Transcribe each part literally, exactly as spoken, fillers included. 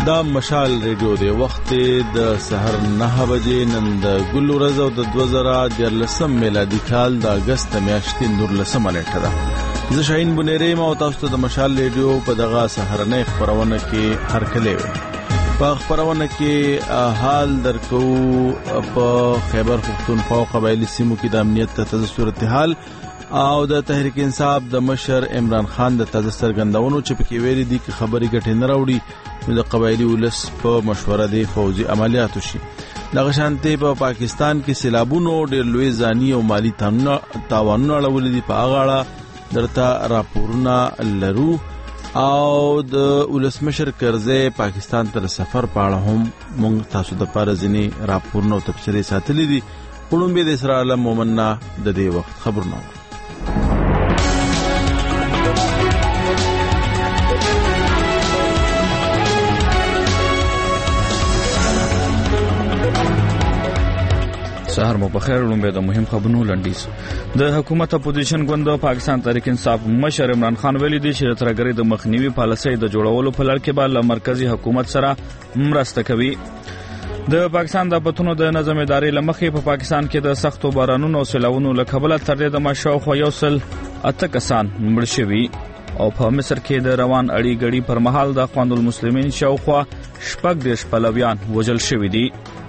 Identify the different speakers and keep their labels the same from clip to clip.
Speaker 1: دا مشال ریډیو دی. وخت د سحر نه بجې نن د ګل ورځ او د دوه زره دیارلسم میلادي کال د اگست میاشتې نورلسمه نیټه ده. زه شاهین بنيري ما او تاسو ته د مشال ریډیو په دغه سحرنه خبرونه کې هرکلی وي. په خبرونه کې حال درکو په خیبر پختونخوا قبایلی سیمو کې د امنیت تازه صورتحال او د تحریک انصاف د مشر عمران خان د تازه سرګندونو چې پکې ویلي دي چې خبري ګټې نه راوړي نو د قبایلی ولس په مشوره دی فوجي عملیات وشي. دغه شانتي په پا پاکستان کې سیلابونو ډېر لوی ځاني او مالی تاوانونه اړولې دي. په هغه اړه درته راپورونه لرو او د ولسمشر کرزی پاکستان ته سفر په اړه هم موږ تاسو د پاره ځینې راپورونه او تبصرې ساتلې دي. پړم به د اسرائیل مومنه د دې وخت خبرونه
Speaker 2: سهار مو بخیر. لومبه د مهم خبرونو لنډیز. د حکومت اپوزیشن ګوند پاکستان تحریک انصاف مشر عمران خان ویلي دی چې ترګری د مخنیوي پالیسۍ د جوړولو په لړ کې به له مرکزی حکومت سره مرسته کوي. د پاکستان د بتونو د نظم ادارې لمخې په پاکستان کې د سختو بارانونو او سیلاونو له کبله تر دې د مشاوخوا یو سل اته کسان مړ شوي او په مصر کې د روان اړي غړي پر مهال د اخوان المسلمین شاوخوا شپږ دیرش پلویان وژل شوي دي.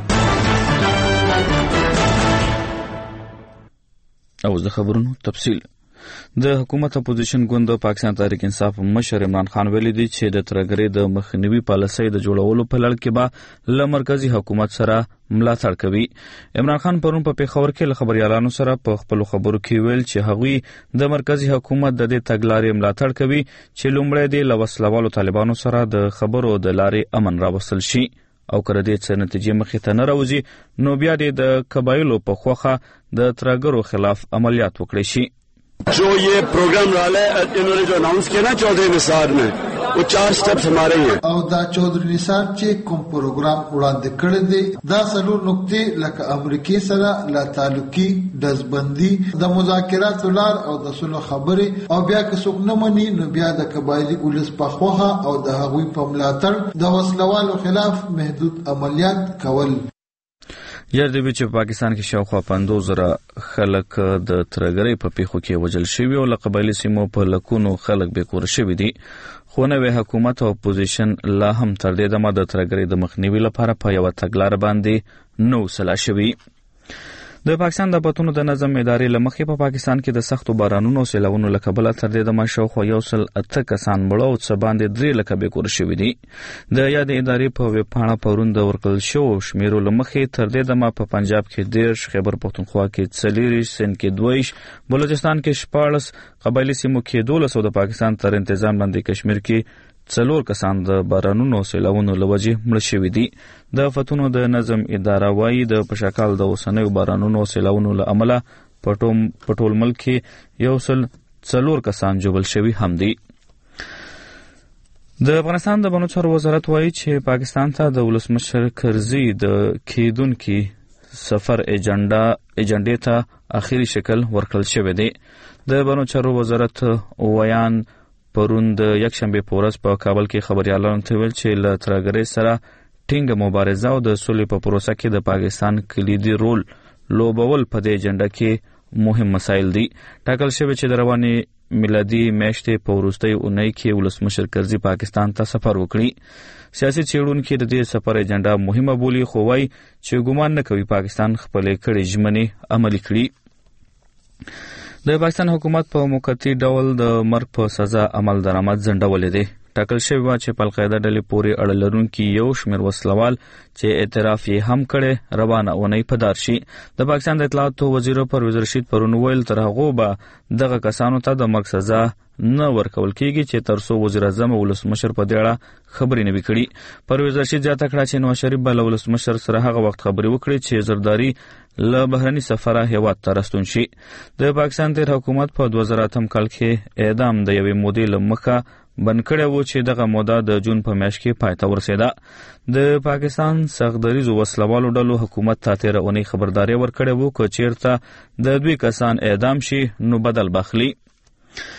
Speaker 2: او د خبرونو تفصیل. د حکومت اپوزیشن ګوند پاکستان تحریک انصاف مشر عمران خان ویلي دی چې د ترګری د مخنیوي پالیسۍ د جوړولو په لړ کې به له مرکزی حکومت سره ملاتړ کوي. عمران خان پرون په پیښور کې له خبريالانو سره په خپل خبرو کې ویل چې هغوی د مرکزی حکومت د دې تګلارې ملاتړ کوي چې لومړی د لوسلوالو طالبانو سره د خبرو د لارې امن راوستل شي او کړه دې څه نتیجې مخې ته نه راوځي نو بیا د قبایلو په خوخه د ترګرو خلاف عملیات وکړي شي.
Speaker 3: जो ये प्रोग्राम रहा है इन्होंने जो अनाउंस किया ना चौधरी निसार में वो चार स्टेप्स हमारे हैं
Speaker 4: او دا چودھری نثار چې کوم پروګرام وړاندې کړی دی دا څلور نقطې لکه امریکای سره لا تعلقي دزبندي د مذاکرات لار او د صلح خبرې او بیا که څوک نه مني نو بیا د قبایلی ولس په خوخه او د هغوی په ملاتړ د وسلوالو خلاف محدود عملیات کول.
Speaker 2: یاد دی چې په پاکستان کې شاوخوا پنځوس زره خلک د ترګری په پیښو کې وژل شوي او له قبایلی سیمو په لکونو خلک بې کوره شوي دي. خو نوی حکومت او اپوزیشن لا هم تر دې دمه د ترګری د مخنیوي لپاره په یوه تګلاره باندې نو سلا شوي. د پاکستان د بتونو د نظم ادارې لمخې په پاکستان کې د سختو بارانونو او سیلاونو له کبله تر دې دمه شاوخوا یو سل اته کسان مړه او څه باندې درې لکه بې کوره شوي دي. د یادې ادارې په ویبپاڼه پرون د ورکړل شوو شمیرو لمخې تر دې دمه په پنجاب کې دیرش، خیبر پختونخوا کې څلېرویشت، سند کې دوهویشت، بلوچستان کې شپاړس، قبایلی سیمو کې دولس او د پاکستان تر انتظام لاندې کشمیر کې څلور کسان د بارانونو او سیلاونو له وجې مړه شوي دي. د فتونو د نظم اداره وایي د پشکال د اوسنیو بارانونو او سیلاونو له امله په ټول ملک کې یو سل څلور کسان ژوبل شوي هم دي. د افغانستان د بنو چارو وزارت وایي چې پاکستان ته د ولسمشر کرزي د کېدونکي سفر ایجنډا ایجنډې ته اخري شکل ورکړل شوی دی. د بنو چارو وزارت ویان پرون د یکشنبه په ورځ په کابل کې خبريالانو ته ویل چې له ترګری سره ټینګه مبارزه او د سولې په پروسه کې د پاکستان کلیدي رول لوبول په دې اجنډا کې مهم مسایل دي. ټاکل شوی چې د روانې میلادي میاشتې په وروستۍ اونۍ کې ولسمشر کرزي پاکستان ته سفر وکړي. سیاسي څېړونکي د دې سفر اجنډا مهمه بولي خو وایي چې ګومان نه کوي پاکستان خپلې کړې ژمنې عملي کړي. د پاکستان حکومت په موقتی ډول د مرګ په سزا عمل درآمد ځنډولې دی. ټاکل شوی و چې په القاعده ډلې پورې اړه لرونکي یو شمېر وسلوال چې اعتراف یې هم کړی روانه اونۍ په دار شي. د پاکستان د اطلاعاتو وزیر پرویز رشید پرون ویل تر هغو به دغه کسانو ته د مرګ سزا نه ورکول کېږي چې تر څو وزیر اعظم او ولسمشر په دې اړه خبرې نه وي کړي. پرویز رشید زیاته کړه چې نواز شریف به له ولسمشر سره هغه وخت خبرې وکړي چې زرداری له بهرني سفره هیواد ته راستون شي. د پاکستان تیر حکومت په دوه زره اتم کال کې اعدام د یوې مودې له مخه بند کړی و چې دغه موده د جون په میاشت کې پای ته ورسېده. د پاکستان سختدریزو وسلوالو ډلو حکومت ته تېره اونۍ خبرداری ورکړې و که چېرته د دوی کسان اعدام شي نو بدل بخلي.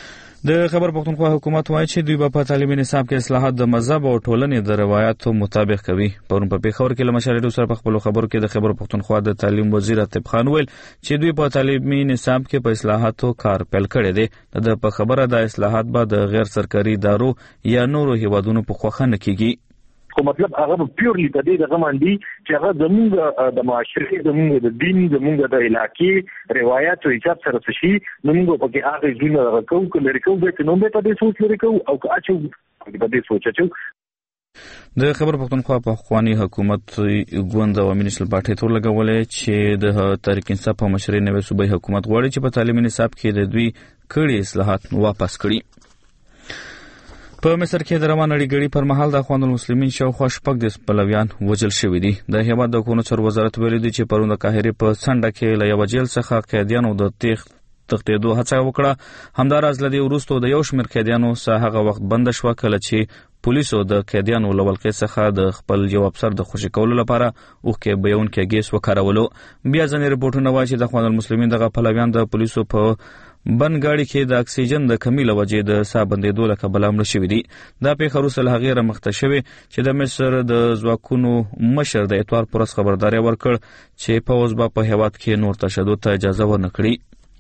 Speaker 2: د خبر پښتونخوا حکومت وایي چې دوی په تعلیمي نصاب کې اصلاحات د مذهب او ټولنې د روایتو مطابق کوي. پرون په پیښور کې له مشر سره په خپل خبرو کې د خبر پښتونخوا د تعلیم وزیر عتیب خان ویل چې دوی په تعلیمي نصاب کې په اصلاحاتو کار پیل کړی دی. د په خبره د اصلاحات به د غیر سرکاري ادارو یا نورو هیوادونو په خوښه نه کیږي.
Speaker 5: خو مطلب هغه پیورلی د دې دغه باندې چې هغه زموږ د معاشري زموږ د دین زموږ د علاقې روایت او حساب سره شي موږ په کې هغه ځینې راکو کله ریکو به نو به په دې سوچ لري کو او اچو په دې سوچ اچو.
Speaker 2: د خبر پښتونخوا په خواني حکومت ګوند او منیشل پارټي تور لګولې چې د تحریک انصاف په مشرۍ نوې صوبایي حکومت غواړي چې په تعلیمي نصاب کې د دوی کړي اصلاحات واپس کړي. په مصر کې د روان اړیګړي پر مهال د اخوان المسلمین شاوخوا شپږ د پلویان وژل شوي دي. د هیواد د حکومت چارو وزارت ویلي دی چې پرون د قاهرې په څنډه کې له یوه جیل څخه قیدیانو د تیښت تښتېدو هڅه وکړه. همداراز له دې وروسته د یو شمېر قیدیانو ساه هغه وخت بنده شوه کله چې پولیسو د قیدیانو له ولقې څخه د خپل یو افسر د خوشي کولو لپاره اوښکې بهیونکی ګیس وکارولو. بیا ځینې رپورټونه وایي چې د اخوان المسلمین دغه پلویان د پولیسو په بند ګاډي کې د اکسیجن د کمی له وجې د ساه بندېدو له کبله مړه شوي دي. دا پیښه وروسته له هغې رامخته شوې چې د مصر د ځواکونو مشر د اتوار په ورځ خبرداری ورکړ چې پوځ به په هېواد کې نور تشدد ته اجازه ورنه کړي.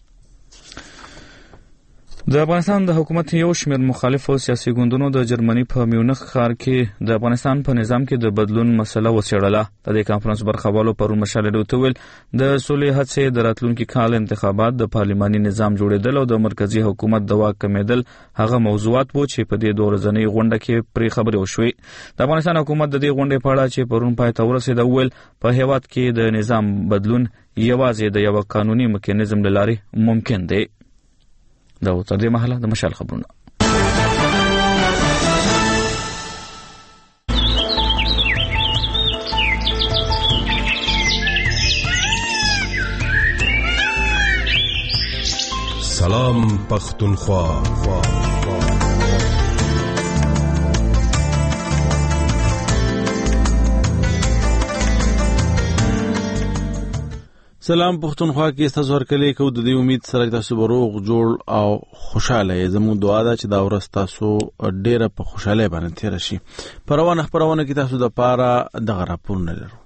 Speaker 2: د افغانستان د حکومت یو شمېر مخالفو سیاسي ګوندونو د جرمني په میونخ ښار کې د افغانستان په نظام کې د بدلون مسله وڅېړله. د دې کانفرنس برخوالو پرون مشال ډیو ویل د سولې هڅې د راتلونکي کال انتخابات د پارلماني نظام جوړېدل او د مرکزی حکومت د واک کمېدل هغه موضوعات وو چې په دې دوه ورځنۍ غونډه کې پرې خبرې وشوې. د افغانستان حکومت د دې غونډې په اړه چې پرون پای ته ورسېده وویل په هېواد کې د نظام بدلون یوازې د یوه قانوني میکانیزم له لارې ممکن دی. دا تر دې مهاله د مشال خبرونه.
Speaker 6: سلام پختونخوا.
Speaker 1: سلام پښتونخوا کې تاسو ورکلې کو د دې امید سره تاسو بروغ جوړ او خوشاله یې. زموږ دعا ده چې دا ورځ تاسو ډېره په خوشاله باندې تیر شي. پروانه خبرونه کې تاسو د پاره دغه راپور نه لرو.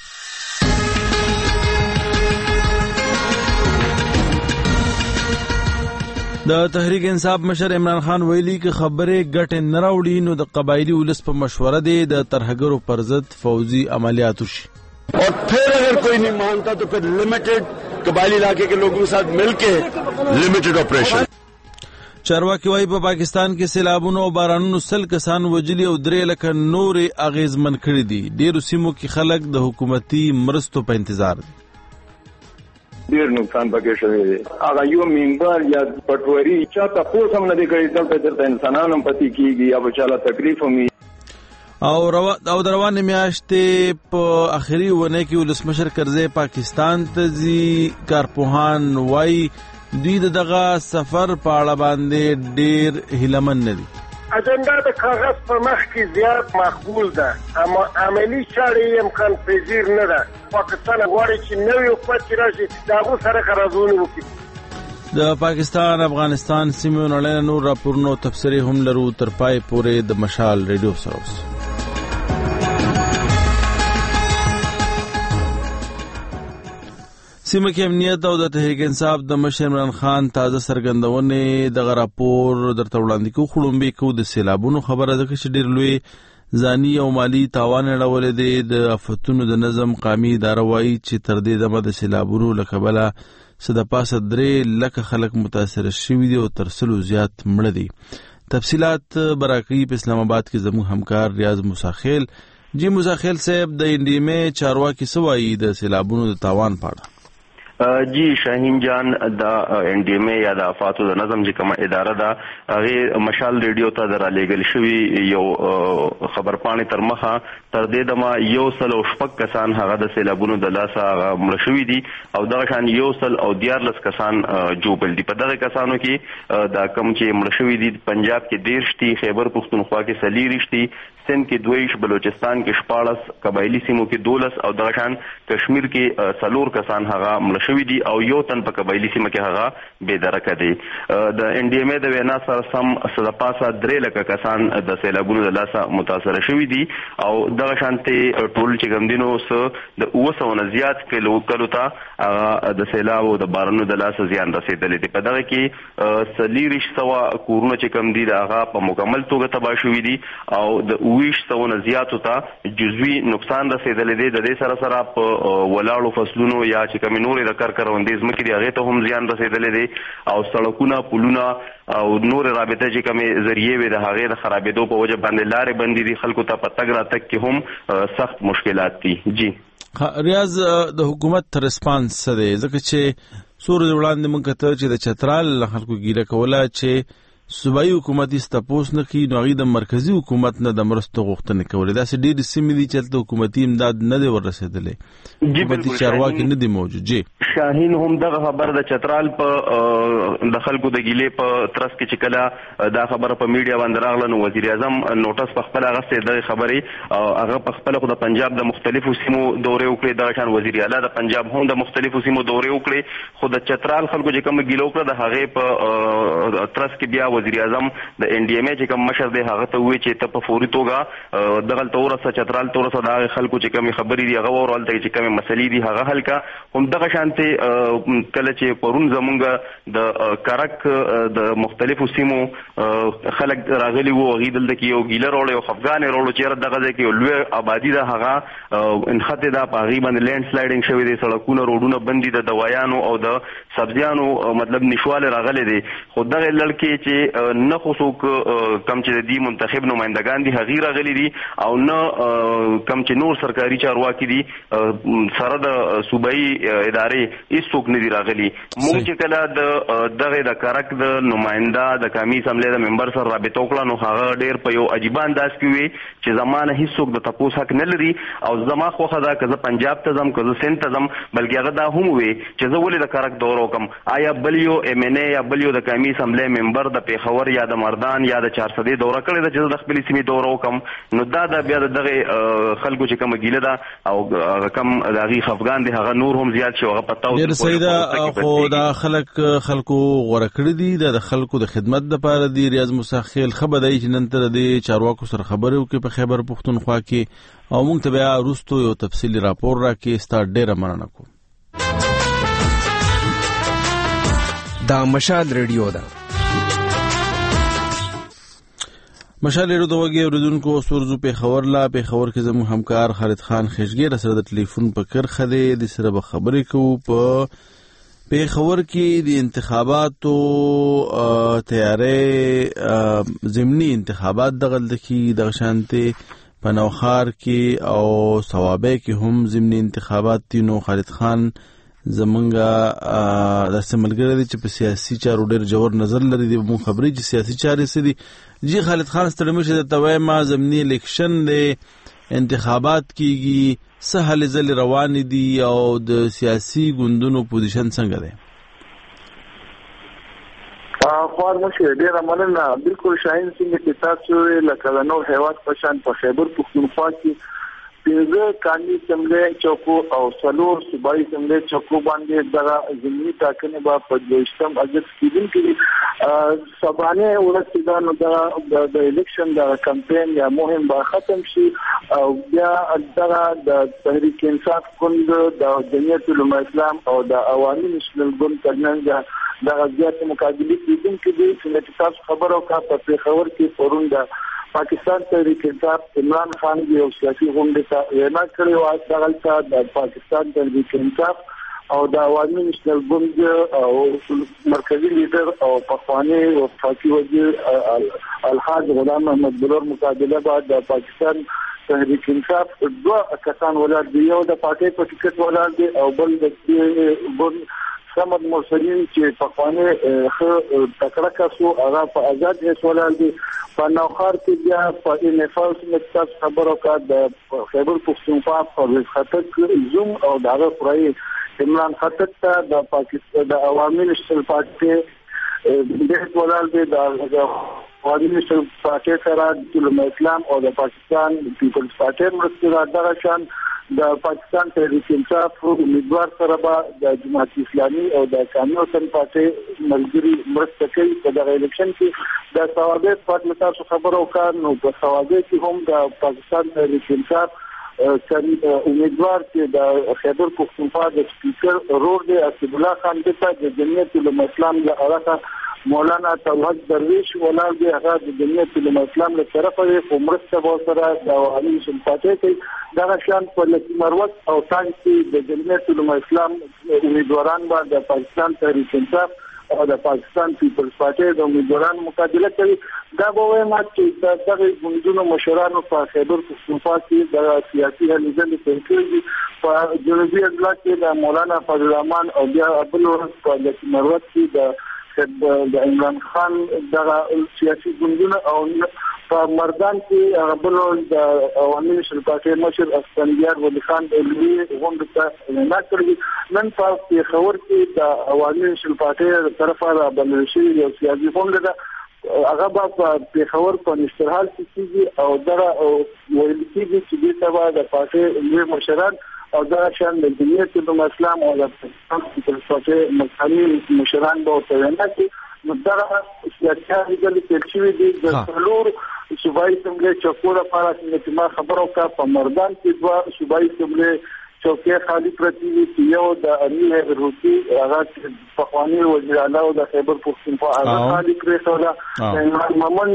Speaker 1: د تحریک انصاف مشر عمران خان ویلي چې خبره ګټه نه راوړي نو د قبایلی ولس په مشوره دی د ترهګرو پر ضد فوجي عملیات وشي.
Speaker 3: اور پھر اگر کوئی نہیں مانتا تو پھر لمیٹڈ قبائلی علاقے کے لوگوں کے ساتھ مل کے لمیٹڈ آپریشن.
Speaker 1: چارواکي وايي په پاکستان کې سیلابونو او بارانونو سل کسان وجلي او درې لکه نورې اغیزمن کړي دي. ډېرو سیمو کې خلک د حکومتي مرستو په انتظار دي.
Speaker 5: ډیر نقصان پکې شوی دی. هغه یو منبر یا پټوري چاته پوس هم نه دی کړی دلته درته انسانان هم پتی کیږي یا بچاله تکلیف هم
Speaker 1: او روا او دروانه میاشتې په اخري ونه کې ولسمشر کرزی پاکستان ته ځي. کارپوهان وایي دوی دغه سفر په اړه باندې ډېر هیلهمن نه دي.
Speaker 7: اجنډا د کاغذ په مخ کې زیات مقبول ده اما عملی چارې امکان پذیر نه ده. پاکستان غواړي چې نوې حکومت راشي د هغو سره قراردادونه وکړي.
Speaker 1: د پاکستان افغانستان سیمو نړۍ نور راپورونو تفسیري هم لرو. تر پای پورې د مشال ریډیو سره اوسئ. سیمه کې امنیت او د تحریک انصاف د مشر عمران خان تازه سرګندونه د راپور درته وړاندې کوو. خړومبي کو د سیلابونو خبره ده چې ډېر لوی ځاني او مالی تاوان اړولې دي. د آفتونو د نظم قامي اداره وایي چې تر دې دمه د سیلابونو له کبله څه د پاسه درې لکه خلک متاثر شوي دي او تر سلو زیات مړه دي. تفصیلات براکوي په اسلام آباد کې زموږ همکار ریاض موساخیل. جی موساخیل صاحب د انډیمې چارواکي څه وایي د سیلابونو د تاوان په اړه؟
Speaker 8: جی شاهین جان د انډیمې یا د آفاتو د نظم چې کومه اداره ده هغه مشال ریډیو ته درالېږل شوی یو خبرپاڼې تر مخه تر دې دمه یو سل او شپږ کسان هغه د سیلابونو د لاسه مړه شوي دي او دغه شان یو سل او دیارلس کسان جوبل دي. په دغه کسانو کې دا کم چې مړه شوي دي پنجاب کې دیرش دي، خیبر پښتونخوا کې څلېرویشت دي، سند کې دویش، بلوچستان کې شپاړس، قبایلی سیمو کې دولس او دغه شان کشمیر کې څلور کسان هغه مړه شوي دي او یو تن په قبایلی سیمه کې هغه بې درکه دی. د ان ډي ایم ای د وینا سره سم څه د پاسه درې لکه کسان د سیلابونو د لاسه متاثره شوي دي او دغه شانتې ټول چې کوم دي نو څه د اوه سوه نه زیات کلو کلو ته هغه د سیلاب او د بارانونو د لاسه زیان رسېدلی دی. په دغه کې څلېرویشت سوه کورونه چې کوم دي د هغه په مکمل توګه تباه شوي دي او د اوویشت سوو نه زیاتو ته جزوي نقصان رسېدلی دی. د دې سره سره په ولاړو فصلونو یا چې کومې نورې د کر کروندې ځمکې دي هغې ته هم زیان رسېدلی دی او سړکونه، پلونه او نورې رابطه چې کومې ذریعې وې د هغې د خرابېدو په وجه باندې لارې بندې دي. خلکو ته په تګ راتګ کې هم سخت مشکلات دي. جی
Speaker 1: ریاض، د حکومت ریسپانس څه دی؟ ځکه چې څو ورځې وړاندې موږ کتل چې د چترال خلکو ګیله کوله چې صوبایي حکومت یې تپوس نه کوي، نو هغوی د مرکزي حکومت نه د مرستو غوښتنې کولې. داسې ډېرې سیمې دي چې هلته حکومتي امداد نه دی ورسېدلی، حکومتي چارواکي نه دي موجود. جی
Speaker 8: شاهین هم دغه خبر د چترال په د خلکو د ګیلې په ترڅ کې چې کله دا خبره په میډیا باندې راغله نو وزیر اعظم نوټس په خپله اخیستی دغې خبرې، هغه په خپله خو د پنجاب د مختلفو سیمو دورې وکړې، دغه شان وزیر اعلی د پنجاب هم د مختلفو سیمو دورې وکړې، خو د چترال خلکو چې کومه ګیله وکړه د هغې په ترڅ کې بیا وزیر اعظم د ان ډي ایم ای چې کوم مشر دی هغه ته وویل چې ته په فوري توګه دغلته ورسه، چترال ته ورسه، د هغې خلکو چې کومې خبرې دي هغه واوره، هلته چې کومې مسلې دي هغه حل کړه. هم دغه شانتې کله چې پرون زمونږ د کرک د مختلفو سیمو خلک راغلي وو، هغوی دلته کې یو ګیله راوړی او خفګان یې راوړو چې یاره دغه ځای کې یو لوی آبادي ده، هغه انخطې ده، په هغوی باندې لینډ سلایډنګ شوی دی، سړکونه روډونه بند دي، د دوایانو او د سبزیانو مطلب نشوالی راغلی دی. خو دغې لړکې چې نه خو څوک کم چې د دې منتخب نمایندګان دي هغوی راغلي دي او نه کم چې نور سرکاري چارواکي دي سره د صوبایي ادارې هېڅوک نه دي راغلي. موږ چې کله د دغې د کرک د نماینده د قومي اسمبلۍ د ممبر سره رابطه وکړه نو هغه ډېر په یو عجیبه انداز کې وي چې زما نه هېڅوک د تپوس حق نه لري او زما خوښه ده که زه پنجاب ته ځم که زه سند ته ځم، بلکې هغه دا هم ووی چې زه ولې د کرک دوره وکړم. آیا بل یو ایم این ای یا بل یو د قومي اسمبلۍ ممبر د پېښور یا د مردان یا د چارسدې دوره کړې ده چې زه د خپلې سیمې دوره وکړم؟ نو دا د بیا د دغې خلکو چې کومه ګیله ده او هغه کم د هغوی خفګان دی هغه نور هم زیات شي، هغه په تاو
Speaker 1: ډېر صحیح ده. خو دا خلک خلکو غوره کړي دي، دا د خلکو د خدمت دپاره دي. ریاض موسی خیل ښه به دی چې نن ته د دې چارواکو سره خبرې وکړې په خیبر پښتونخوا کې او موږ ته بیا وروستو یو تفصیلي راپور راکړې. ستا ډېره مننه کوم.
Speaker 9: دا مشال ریډیو ده.
Speaker 1: مشال ریډیو د وګي اوریدونکو سورزو پېښور لا پېښور کې زموږ همکار خالد خان خشګیر سره د ټلیفون په کرخه دی، د سره به خبرې کوو. په پېښور کې د انتخاباتو تیارې ضمني انتخابات دغلته کې دغه شانتې په نوښار کې او صوابۍ کې هم ضمني انتخابات دي. نو خالد خان زمونږ داسې ملګری دی چې په سیاسي چارو ډېر ژور نظر لري، دی به مونږ خبرې چې سیاسي چارې څه دي. جی خالد خان ستړی مه شئ، درته وایم ضمني الیکشن دی، انتخابات کېږي، څه هلې ځلې روانې دي او د سیاسي ګوندونو پوزیشن څنګه دی؟
Speaker 5: خوار مشه ډېره مننه. بلکل شاهین څنګه چې تاسو لکه د نور هېواد په شان په خیبر پښتونخوا کې پنځه قانوني اسمبلۍ چوکو او څلور صوبایي اسمبلۍ چوکو باندې دغه ضمني ټاکنې به په دویشتم اګست کېدونکې سبانې ورځ چې دا نو د الیکشن د کمپین یا مهم به ختم شي او بیا دغه د تحریک انصاف ګوند د جمعیت علماء اسلام او د عوامي نېشنل ګوند ترمنځ دغه زیاتې مقابلې کېدونکې دي. چې تاسو خبره وکړه په پېښور کې پرون د پاکستان تحریک انصاف عمران خان دی او سیاسي غونډې ته وینا کړې وه، دغلته د پاکستان تحریک انصاف او د عوامي نېشنل ګوند او مرکزي لیډر او پخوانی وفاقي وزیر الحاج غلام محمد بلور مقابله بعد د پاکستان تحریک انصاف دوه کسان ولاړ دي، یو د پارټۍ په ټکټ ولاړ دی او بل د ګوند سمد مرسلین چې پخوانی ښه تکړه کس و هغه په آزاد حیث ولاړ دي. په نوښار کې بیا په انعفاظ څنګه تاسو خبره وکړه د خیبر پښتونخوا پرویز خټک زوم او د هغه پرای عمران خټک ته د پاکستان د عوامي نېشنل پارټي د ولاړ دي د
Speaker 10: عوامي نېشنل پارټي سره د اسلام او د پاکستان پیپلز پارټي مرسته دغه شان د پاکستان تحریک انصاف امیدوار سره به د جماعت اسلامي او د قومي وطن پارټي ملګري مرسته کوي په دغه الیکشن کې د ثوابت په تاسو خبرو کار نو په ثوابت کې هم د پاکستان تحریک انصاف امیدوار چې د خیبر پختونخوا د سپیکر رور دی اسد الله خان دته د جمعیت العلماء اسلام له اړه مولانا توحید درویش ولر دی هغه د جمعیت العلماء اسلام له طرفه په مرسته و سره د عوامي سمپاتي کوي دا شان په لکه مروت او تانګي د جمعیت العلماء اسلام امیدواران باندې د پاکستان تحریک انصاف او د پاکستان پیپلز پارټي د امیدواران مقابله کوي دا به وایم چې دغه ګوندونو مشرانو په خیبر پختونخوا کې د سیاسي هلې تنکیږي په جنوبي اضلاع کې د مولانا فضل الرحمن او بیا بل په لکه مروت کې د د عمران خان دغه سیاسي ګوندونه او په مردان کې بل د عوامي نېشنل پارټي مشر اسفندیار ولی خان علوي غونډه ته نه کړی نن په پیښور کې د عوامي نېشنل پارټي طرفه رابلل شوی یو سیاسي غونډه ده هغه په پیښور په نشترحال کې کیږي او دغه ویل کېږي چې د سبا د پارټي لوی مشران او دا شان د جمعیت العلماء اسلام او د پاکستان پیپلز پارټي مخالف مشران به وتوینا چې نو دا سیاسي د تلشي دي د څلور صوبایي اسمبلی چوکور لپاره چې ما خبرو کا په مردان کې دوا صوبایي اسمبلی چوکې خالی پرتی دي یو د امیر روسي هغه پخوانی وزیر اعلی د خیبر پختونخوا هغه خالی کړی دا ممن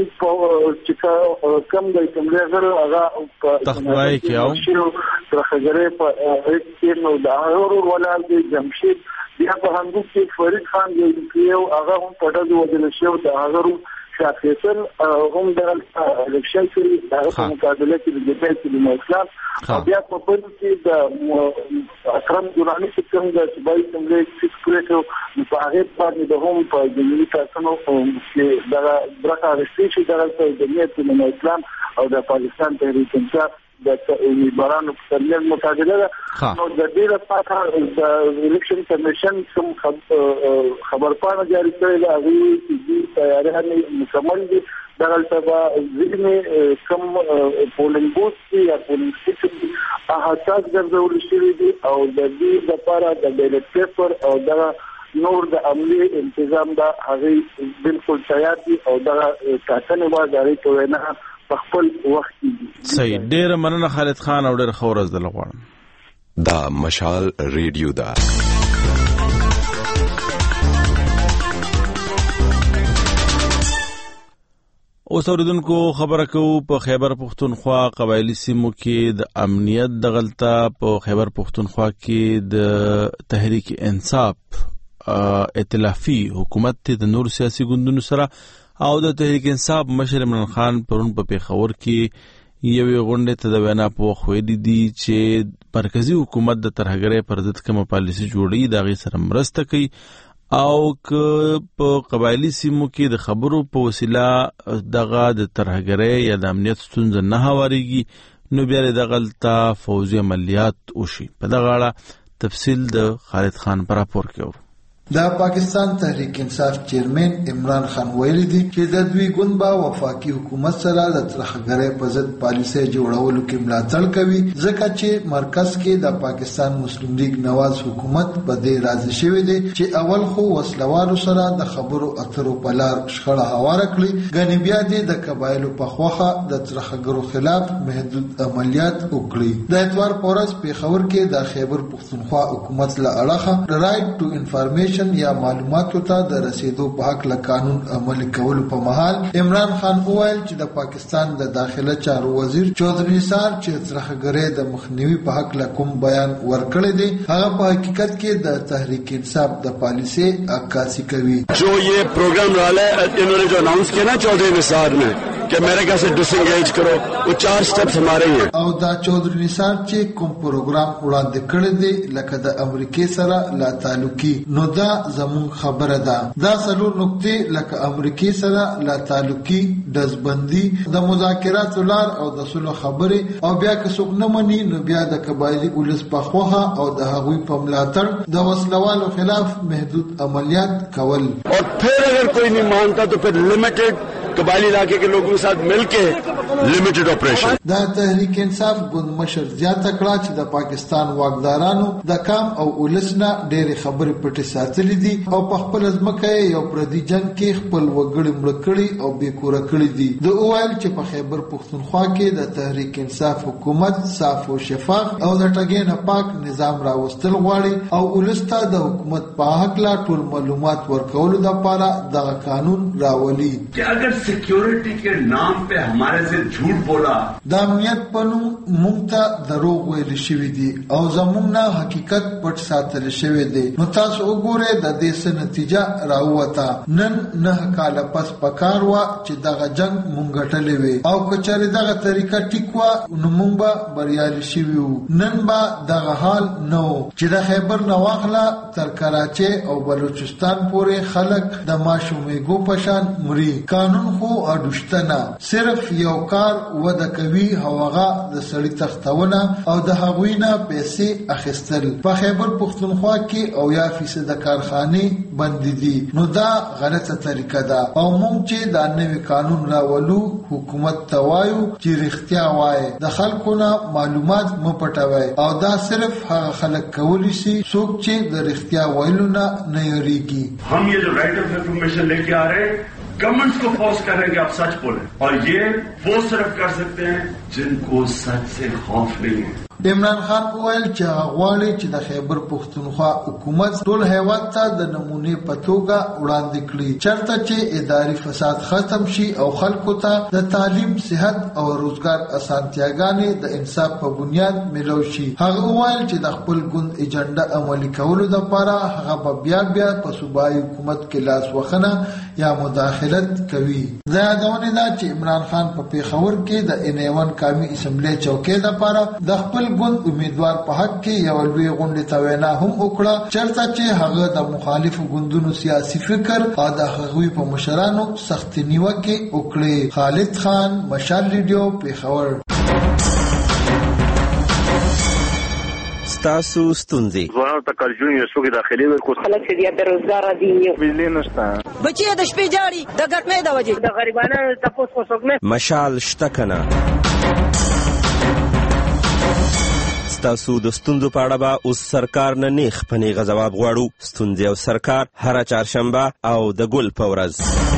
Speaker 10: چې کم د اسمبلی غره هغه
Speaker 1: تخوای کیاو
Speaker 10: ترخګره په هیڅ نو د اورور ولال د جمشید بیا په هندو کې فرید خان یو هغه هم په دغه وجه شو د هغه شاکسن هم د الیکشن کې د مقابله کې د جمعیت العلماء اسلام بیا په بل کې د اکرم دورانی چې کوم د صوبایي اسمبلی سکریټر په هغه باندې د هم په جمهوریت تاسو کې د برخه رسېږي چې د جمعیت العلماء اسلام او د پاکستان تحریک انصاف د امیدوارانو په ترمنځ مقابله ده نو د دې لپاره د الیکشن کمیشن کوم خبرپاڼه جاری کړې ده هغه چې تیارانه مکمل دي دغه سبا ځینې کم پولینګ بوث یا پولینګ سټیشن احساس ګرځول شوی دي او د دې لپاره د بیلټ پیپر او د نور د عملی تنظیم دا هغه بالکل تیار دي او دا ټاکنه به جاری کوي نه خپل وخت
Speaker 1: صحیح ډیر مننه خالد خان او ډیر خورز د لغوان
Speaker 6: دا مشال ریډیو دا
Speaker 1: اوس اوریدونکو خبره کوو په خیبر پختونخوا قبایلی سیمو کې د امنیت د غلطه په خیبر پختونخوا کې د تحریک انصاف ائتلافي حکومت د نور سیاسي ګوندونو سره او د تحریک انصاف مشر عمران خان پرون په پیښور کې یو غونډه ته د وینا په خوېدي دي چې مرکزی حکومت د ترهګرۍ پر ضد کوم پالیسي جوړي دا غي سره مرسته کوي او ک په قبایلی سیمو کې د خبرو په وسیله دغه د ترهګرۍ یا د امنیت ستونزې نه هواريږي نو بیا د غلطه فوزي عملیات وشي په دغه اړه تفصیل د خالد خان پر راپور کې
Speaker 4: د پاکستان تحریک انصاف چیرمن عمران خان ویلي دي چې د دوی ګوند با وفاقي حکومت سره د ترهګرۍ په ضد پالیسي جوړولو کې ملاتړ کوي ځکه چې مرکز کې د پاکستان مسلم لیگ نواز حکومت په دې راضي شوی دی چې اول خو وسلوالو سره د خبرو اترو په لار شخړه هواره کړي غنی بیا دې د قبایلو په خوخه د ترهګرو خلاف محدود عملیات وکړي د اتوار پورس په خبر کې د خیبر پختونخوا حکومت له اړه رائټ ټو انفارمیشن یا معلوماتو ته د رسیدو په حق له قانون عملي کولو په مهال عمران خان وویل چې د پاکستان د داخله چارو وزیر چودھری نثار چې ترهګرۍ د مخنیوي په حق له کوم بیان ورکړی دی هغه په حقیقت کې د تحریک انصاف د پالیسي عکاسي کوي
Speaker 3: جو یہ پروگرام ڈالا ہے انہوں نے جو اناؤنس کیا نا چودھری نثار نے کہ امریکہ سے ڈس انگیج کرو وہ چار سٹیپس ہمارے ہی ہیں
Speaker 4: او دا چودھری نثار چې کوم پروګرام وړاندې کړی دی لکه د امریکای سره لا تعلقي نو دا زمون خبره ده دا څلور نقطې لکه امریکای سره لا تعلقي دزبندي د مذاکرات لار او د صلح خبره او بیا که څوک نه مني نو بیا د قبایلی ولس په خوخه او د هغوی په ملاتړ د وسلوالو خلاف محدود عملیات کول
Speaker 3: اور پھر اگر کوئی نہیں مانتا تو پھر لمیٹڈ कबायली इलाके के लोगों के साथ मिलकर लिमिटेड ऑपरेशन।
Speaker 4: دا تحریک انصاف ګوند مشر زیاته کړه چې د پاکستان واکدارانو د کام او ولسنا ډېر خبرې پټې ساتلې دي او په خپل ځمکه یو پردي جنگ کې خپل وګړي مړ کړي او بې کوره کړي دي. د اوایل چې په خیبر پښتونخوا کې د تحریک انصاف حکومت صاف او شفاف او د ټګې نه پاک نظام راوستل غواړي او ولسته د حکومت په حق لا ټول معلومات ورکولو لپاره د قانون راولي
Speaker 11: कि अगर सिक्योरिटी के नाम पे हमारे से झूठ बोला
Speaker 4: د امنیت په نوم موږ ته دروغ ویل شوی دي او زموږ نه حقیقت پټ ساتل شوی دی. نو تاسو وګورئ د دې څه نتیجه راووته. نن نه کاله پس پکار وا چې دغه جنگ مونږ ګټلې وي او کچاري دغه طریقه ټیک وا نو مونږ به بریالي شوي وو. نن به دغه حال نو چې د خیبر نه واخله تر کراچۍ او بلوچستان پورې خلک د ماشومېګو په شان مري. قانون خو اډوشتنه صرف یو کار وده کوي هغه د سړی تختونه او د هغوی نه پیسې اخیستل. په خیبر پښتونخوا کې او یا فیصد کارخانه بند دي. نو دا غلطه طریقه ده او موږ چې دا نوې قانون راولو حکومت ته وایو چې رښتیا وایي د خلکو نه معلومات مو پټوي او دا صرف هغه خلک کولی شي څوک چې د رښتیا ویلو نه نه یریږي.
Speaker 11: हम ये जो राइट ऑफ इंफॉर्मेशन लेके आ रहे हैं गवर्नमेंट को फोर्स करेंगे आप सच बोले और ये वो सिर्फ कर सकते हैं जिनको सच से खौफ नहीं है.
Speaker 4: عمران خان وویل چې غواړي چې د خیبر پښتونخوا حکومت ټول هیواد ته د نمونې په توګه وړاندې کړي چرته چې اداري فساد ختم شي او خلکو ته د تعلیم، صحت او روزګار اسانتیاګانې د انصاف په بنیاد ملو شي. هغه وویل چې د خپل ګوند ایجنډا عملي کولو لپاره هغه به بیا بیا په صوبایي حکومت کې لاس وخنه یا مداخلت کوي. دا یادونه ده چې عمران خان په پیښور کې د ان ایون قومي اسمبلی چوکۍ لپاره د خپل ګوند امیدوار په حق کې یو لوی غونډه ته وینا هم وکړه چرته چې هغه د مخالفو ګوندونو سیاسي فکر او د هغوی په مشرانو سخت نیوکه وکړي. خالد خان، مشال ریډیو، پیښور.
Speaker 12: ستاسو ستونزې
Speaker 5: ځوانانو ته کالجون یو څوک داخلي ورکو
Speaker 13: خلک چې بیا بیروزګار دي
Speaker 14: بجلی نشته
Speaker 13: بچي د شپې جاړي د ګټمې د وجې د غریبانو تاسو کو څوک نه
Speaker 12: مشال شته کنه. ستاسو د ستونزو په اړه به اوس سرکار نه نیغ په نیغه ځواب غواړو. ستونزې او سرکار هره چهارشنبه او د ګل په ورځ.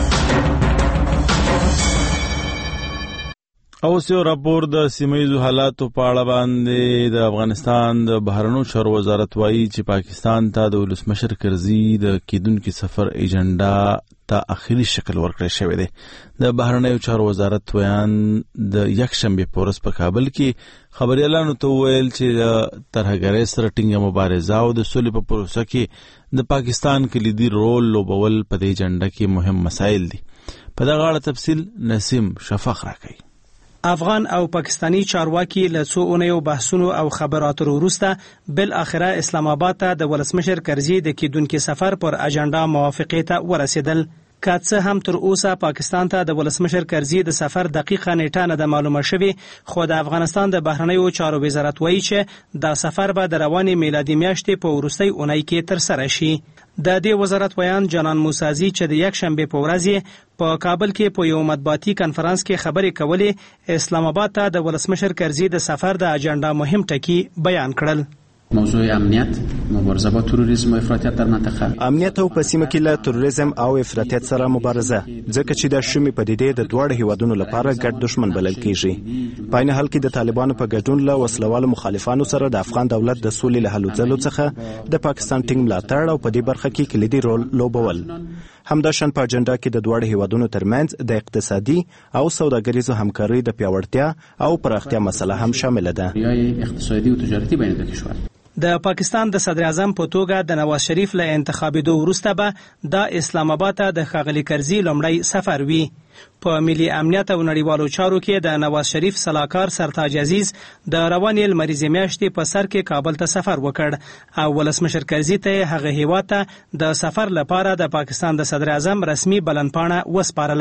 Speaker 1: او سیو راپور د سیمایي حالاتو په اړه باندې د افغانستان د بهرنیو چارو وزارت وایي چې پاکستان ته د ولسمشر کرزي د کیدونکو سفر ایجنډا ته اخیری شکل ورکړی شوی دی. د بهرنیو چارو وزارت ویان د یکشنبه په ورځ په کابل کې خبريالانو ته ویل چې ترهګرۍ سره ټینګه مبارزه او د سولې په پروسه کې د پاکستان کلیدي رول لوبول په دې ایجنډا کې مهم مسایل دي. په دغه اړه تفصیل نسیم شفق راکوي.
Speaker 15: افغان او پاکستانی چارواکي له څو اونیو بحثونو او خبراتو وروسته بل اخره اسلام آباد ته د ولسمشر کرزي د کیدونکو سفر پر اجنډا موافقه ته ورسیدل. که څه هم تر اوسه پاکستان ته د ولسمشر کرزي د سفر دقیقه نیټه نه د معلومه شوی، خو د افغانستان د بهرنیو چارو وزارت وایي چې دا سفر به د روانې میلادي میاشتې په وروستۍ اونۍ کې تر سره شي. د دې وزارت ویان جانان موسازی چې د یک شنبه په ورځ په کابل کې په یو مطبوعاتي کانفرنس کې خبرې کولې، اسلام آباد ته د ولسمشر کرزي د سفر د اجنډا مهم ټکي بیان کړل.
Speaker 16: موضوع امنیت، مبارزه با تروریسم و افراطیت در منطقه.
Speaker 17: امنیت او په سیمه کې له تروریسم او افراطیت سره مبارزه، ځکه چې د شومې پدیدې د دوړ هیوادونو لپاره ګډ دشمن بلل کیږي. په عین حال کې د طالبانو په ګډون له وسلوالو مخالفانو سره د افغان دولت د سولې له هلو ځلو څخه د پاکستان ټینګ ملاتړ او په دې برخه کې کلیدي رول لوبول. همداشان په اجنډا کې د دوړ هیوادونو ترمنځ د اقتصادي او سوداګریزو همکارۍ د پیاوړتیا او پراختیا مسله هم شامل ده.
Speaker 16: اقتصادي او تجارتي بین د کشور
Speaker 15: د پاکستان د صدر اعظم په توګه د نواز شریف له انتخابېدو وروسته به د اسلام آباد ته د ښاغلي کرزي لومړی سفر وي. په ملي امنیت او نړیوالو چارو کې د نواز شریف سلاکار سرتاج عزیز د روانې لمریزې میاشتې په سر کې کابل ته سفر وکړ او ولسمشر کرزي ته هغه هیواد ته د سفر لپاره د پاکستان د صدر اعظم رسمي بلنپاڼه وسپارله.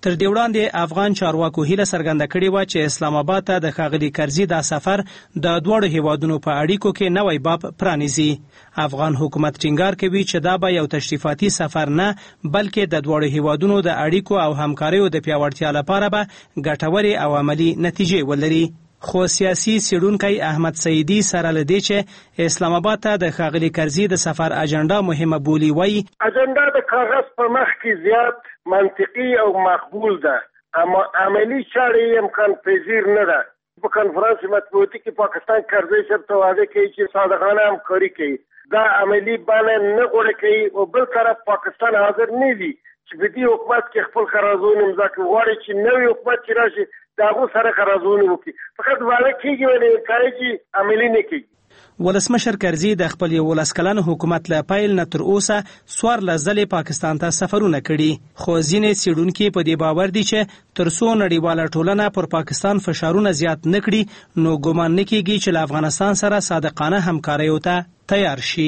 Speaker 15: تر دې وړاندې افغان چارواکو هیله څرګنده کړې وه چې اسلام آباد ته د ښاغلي کرزي دا سفر د دواړو هیوادونو په اړیکو کې نوی باب پرانیزي. افغان حکومت ټینګار کوي چې دا به یو تشریفاتي سفر نه بلکې د دواړو هیوادونو د اړیکو او همکاریو د پیاوړتیا لپاره به ګټورې او عملي نتیجې ولري. خو سیاسي څېړونکی احمد سعیدي سره له دې چې اسلام آباد ته د ښاغلي کرزي د سفر اجنډا مهمه بولي وایي
Speaker 7: اجنډا د کاغذ په مخ کې زیات منطقي او مقبول ده، اما عملی چارې امکان پذیر نه ده. په کنفرانس مطبوعاتي کې پاکستان کرزي صاحب ته وعده کوي چې صادقانه همکاري کوي، دا عملی بانه نه غوړه کوي، او بل طرف پاکستان حاضر نه وي چې په دې حکومت کې خپل قراردادونه امضا کړي، غواړي چې نوی حکومت چې راشي د هغو سره قراردادونه وکړي. فقط وعده کېږي ولې کاري چې عملي نه کېږي.
Speaker 15: ولسمشر کرزي د خپل یولس کلن حکومت له پیل نه تر اوسه څوارلس ځلې پاکستان ته سفرونه کړي، خو ځینې څېړونکي په دې باور دي چې تر څو نړیواله ټولنه پر پاکستان فشارونه زیات نه کړي نو ګمان نه کېږي چې له افغانستان سره صادقانه همکاریو ته تیار شي.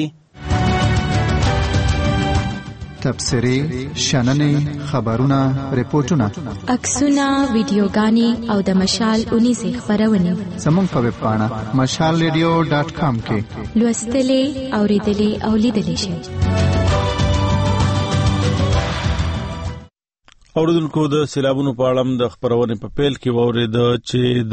Speaker 14: تبصرې، شننې، خبرونه، ریپورتونه،
Speaker 18: عکسونه، ویډیوګانې او د مشال اونیزې خپرونې
Speaker 14: زموږ په ویب پاڼه مشال ریډیو ډاټ کام کې
Speaker 18: لوستلې، اورېدلې او لیدلې شئ.
Speaker 1: اوریدونکو د سیلابونو په اړه د خپرونې په پیل کې واورېده چې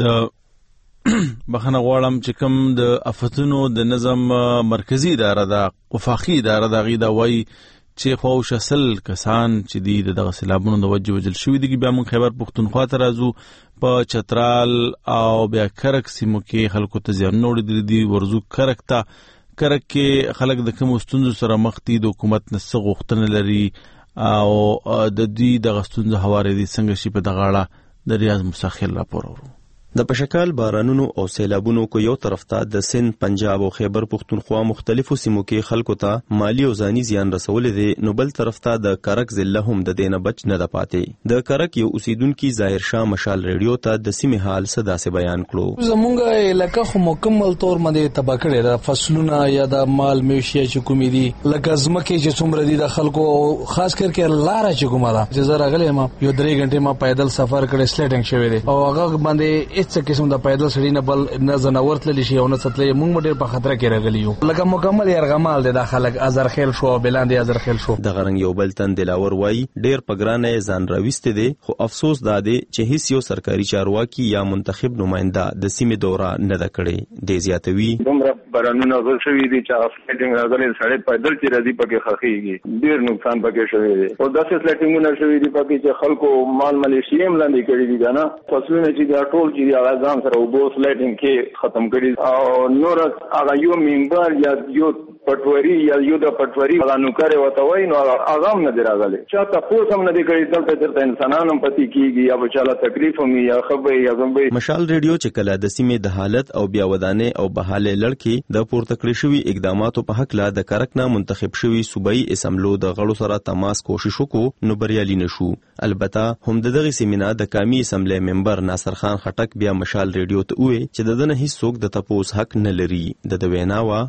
Speaker 1: د بخښنه غواړم چې کوم د آفتونو د نظم مرکزی اداره ده، وفاقي اداره ده، هغې دا وایي چې خواوش اصل کسان چې دي د دغه سیلابونو د وجې وجل شوي دي. بیا موږ خیبر پښتونخوا ته راځو. په چترال او بیا کرک سیمو کې خلکو ته زیانونه اړېدلي دي. ورزو کرک ته کرک کې خلک د کومو ستونزو سره مخ دي، د حکومت نه څه غوښتنه لري او د دوی دغه ستونزو هوارېدل څنګه شي، په دغه اړه د ریاض مساخیل راپور اورو.
Speaker 12: د پشکال بارانونو او سیلابونو کو یو طرف ته د سند، پنجاب او خیبر پښتونخوا مختلفو سیمو کې خلکو ته مالی او ځاني زیان رسولې دي، نو بل طرف ته د کرک ضلع هم د دینه بچ نه ده پاتې. د کرک یو اوسیدونکي ظاهر شاه مشال ریډیو ته د سیمې حال څه داسې بیان کړو.
Speaker 19: زمونږ علاقه خو مکمل طور باندې تباه کړې ده، فصلونه یا د مال مویشي چې کومې دي لکه ځمکې چې څومره دي د خلکو، خاص کر کې لاره چې کومه ده چې زه راغلی یم یو درې غنټې ما پیدل سفر کړی، سلیټنګ شوی دی او هغه باندې هیڅ قسم د پیدل سړی نه بل نه ځناور تللی شي او نه څتلې. موږ ډېر په خطر کې راغلي یو، لکه مکمل یرغمال دی دا خلک ازرخیل شو او بلاندې ازرخیل شو.
Speaker 12: د غرنګ یو بل تن دلاور وایي ډېر په ګرانه ځان راويسته دي، خو افسوس دا دی چې هیڅ یو سرکاري چارواکي یا منتخب نماینده د سیمې دوره نه ده کړې. د زیاتوي
Speaker 20: دومره بارانونه غل شوي دي چې افلیټینګ راغلي سړی پیدل چې راځي پکې خخېږي، ډېر نقصان پکې شوی دی او داسې فلیټینګونه شوي دي پکې چې خلکو مال ملیشي هم لاندې کړي دي کنه، فصلونه چې دا ټول چې هغه ځان سره وبو فلیټینګ کې ختم کړي او نور هغه یو منبر یا یو پټوري یا یو د پټوري هغه نوکر وته وای نو هغه هم نه دی راغلی، چا تاسو هم نه دی کړی. دلته ترته انسانانو پتی کیږي یا بچاله تکلیف هم یا خبري یا غمبي.
Speaker 12: مشال ریډیو چې کله د سیمې د حالت او بیا ودانې او بحاله لړکی د پورته کړی شوی اقداماتو په حق لا د کرک نه منتخب شوی صوبایي اسمبلو د غړو سره تماس کوشش وکړو نو بریالي نشو. البته هم دغه سیمینه د قومي اسمبلی ممبر ناصر خان خټک بیا مشال ریډیو ته وې چې د دنه هیڅ څوک د تپوس حق نه لري. د ویناوا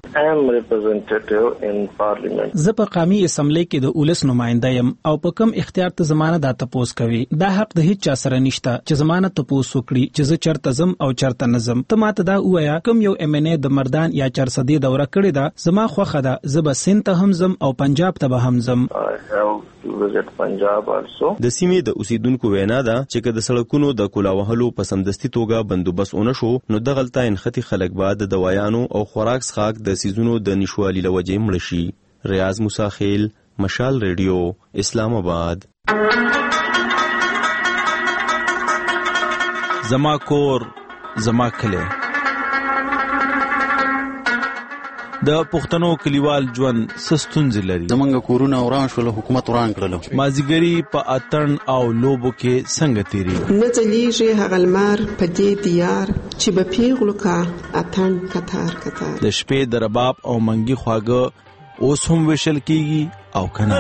Speaker 21: زه په قومي اسمبلی کې د اولس نماینده یم او په کم اختیار ته زمانه دا تپوس کوي، دا حق د هیڅ چا سره نشته چې زمانه تپوس وکړي چې زه چرته زم او چرته نظم. ته ماته دا وایا کوم یو ام ان ای د مردان یا چرصدي دوره کړې ده، زما خوخه ده، زه به سند ته هم زم او پنجاب ته به هم زم.
Speaker 12: د سیمې د اوسیدونکو وینا ده چې که د سړکونو د کولاوهلو په سمدستي توګه بندوبست ونه شو نو دغلته انختی خلک به د دوایانو او خوراک څښاک د سیزونو د نشوالي له وجې مړه شي. ریاض مساخیل، مشال ریډیو، اسلام آباد.
Speaker 1: زما کور زما کلی. د پښتنو کلیوال ژوند سستونځ لري.
Speaker 22: زمونږ کورونه وران شول، حکومت وران کړل.
Speaker 1: مازیګری په اتن او لوبو کې څنګه تیری
Speaker 23: نه ځلیږي هغه لمر په دې دیار چې به پیغلو کا اتن کتار کتار.
Speaker 1: د شپې د رباب او منګي خواږه اوس هم وشل کیږي او کنه.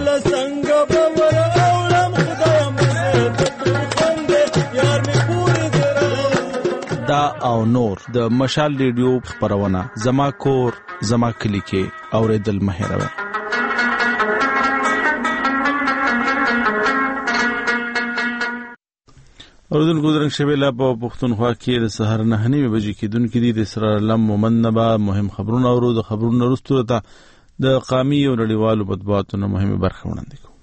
Speaker 1: دا او نور د مشال ریډیو خبرونه زما کور زما کلی کې اوریدل مهیروي. اوردونکو درنګ شویلا په پښتونخوا کې د سحر نه نیمه بجې کې دونکو دي د اسرار لم ومنبا مهم خبرونه اورو د خبرونو وروسته ته د قامي او نړیوالو مطبوعاتو نه مهمه برخه وړاندې کوو.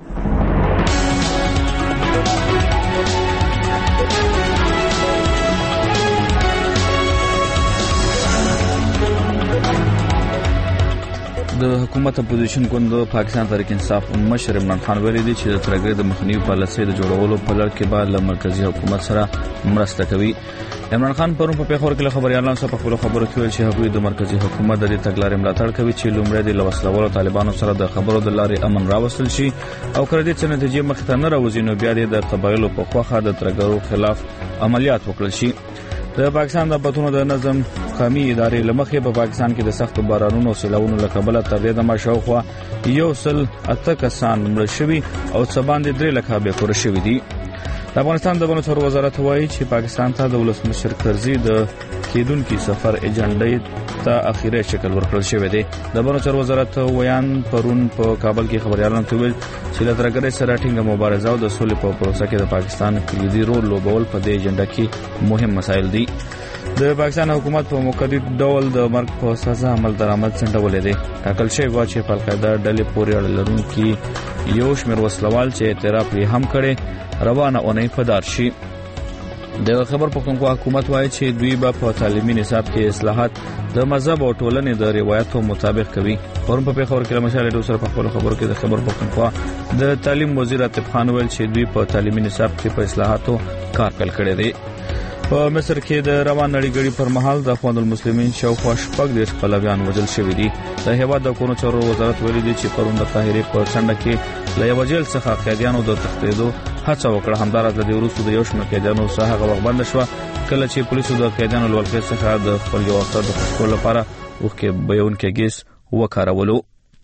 Speaker 2: د حکومت اپوزیشن ګوند پاکستان تحریک انصاف مشر عمران خان ویلي دی چې د ترګرۍ د مخنیوي پالیسۍ د جوړولو په لړ کې به له مرکزی حکومت سره مرسته کوي. عمران خان پرون په پیښور کې له خبريالانو سره په خپل خبرو کې ویل چې هغوی د مرکزی حکومت د تګلارې ملاتړ کوي چې لومړی د لوسلوالو طالبانو سره د خبرو د لارې امن راوستل شي او کړه دې چې نتیجې مخ ته نه راوځي نو بیا د قبایلو په خوخه د ترګرو خلاف عملیات وکړل شي. د پاکستان د پاتونو د نظم قومي ادارې لمخې په پاکستان کې د سخت بارانونو او سیلاوونو له کبله تر دې د ماشاوخوا یو سل اته کسان مړ شوي او څه باندې درې لکه به کور شوي دي. د افغانستان د بانو چارو وزارت وایي چې پاکستان ته د ولسمشر کرزي د کېدونکو سفر ایجنډې ته اخیری شکل ورکړل شوی دی. د بانو چارو وزارت ویان پرون په کابل کې خبريالانو ته ویل چې د ترګرۍ سره ټینګه مبارزه او د سولې په پروسه کې د پاکستان کلیدي رول لوبول په دې ایجنډا کې مهم مسایل دي. د پاکستان حکومت په مقدد ډول د مرګ په سزا عمل درآمد څنډولې دي. ټاکل شوی و چې په القاعده ډلې پورې اړه لرونکي یو شمېر وسلوال چې اعتراف یې هم کړي روانه اونۍ په دار شي. د خبر پښتونخوا حکومت وایي چې دوی به په تعلیمي نصاب کې اصلاحات د مذهب او ټولنې د روایتو مطابق کوي. پرون په پیښور کې مشال ډو سره په خپل خبرو کې د خبر پښتونخوا د تعلیم وزیر عاطف خان ویل چې دوی په تعلیمي نصاب کې په اصلاحاتو کار کول کړی دی. په مصر کې د روان نړیګړي پر مهال د اخوان المسلمین شاوخوا شپږ دیرش پلویان وژل شوي دي. د هیواد د کونو چارو وزارت ویلي دی چې پرون د قاهرې په څنډه کې له یو جیل څخه قیدیانو د تښتېدو هڅه وکړه. همداراز د دې وروسته د یو شمېر قیدیانو سره هغه وخت بند شوه کله چې پولیسو د قیدیانو له ولکې څخه د خپل یو افسر د خوشکول لپاره اوښکې بهیونکی ګیس وکارولو.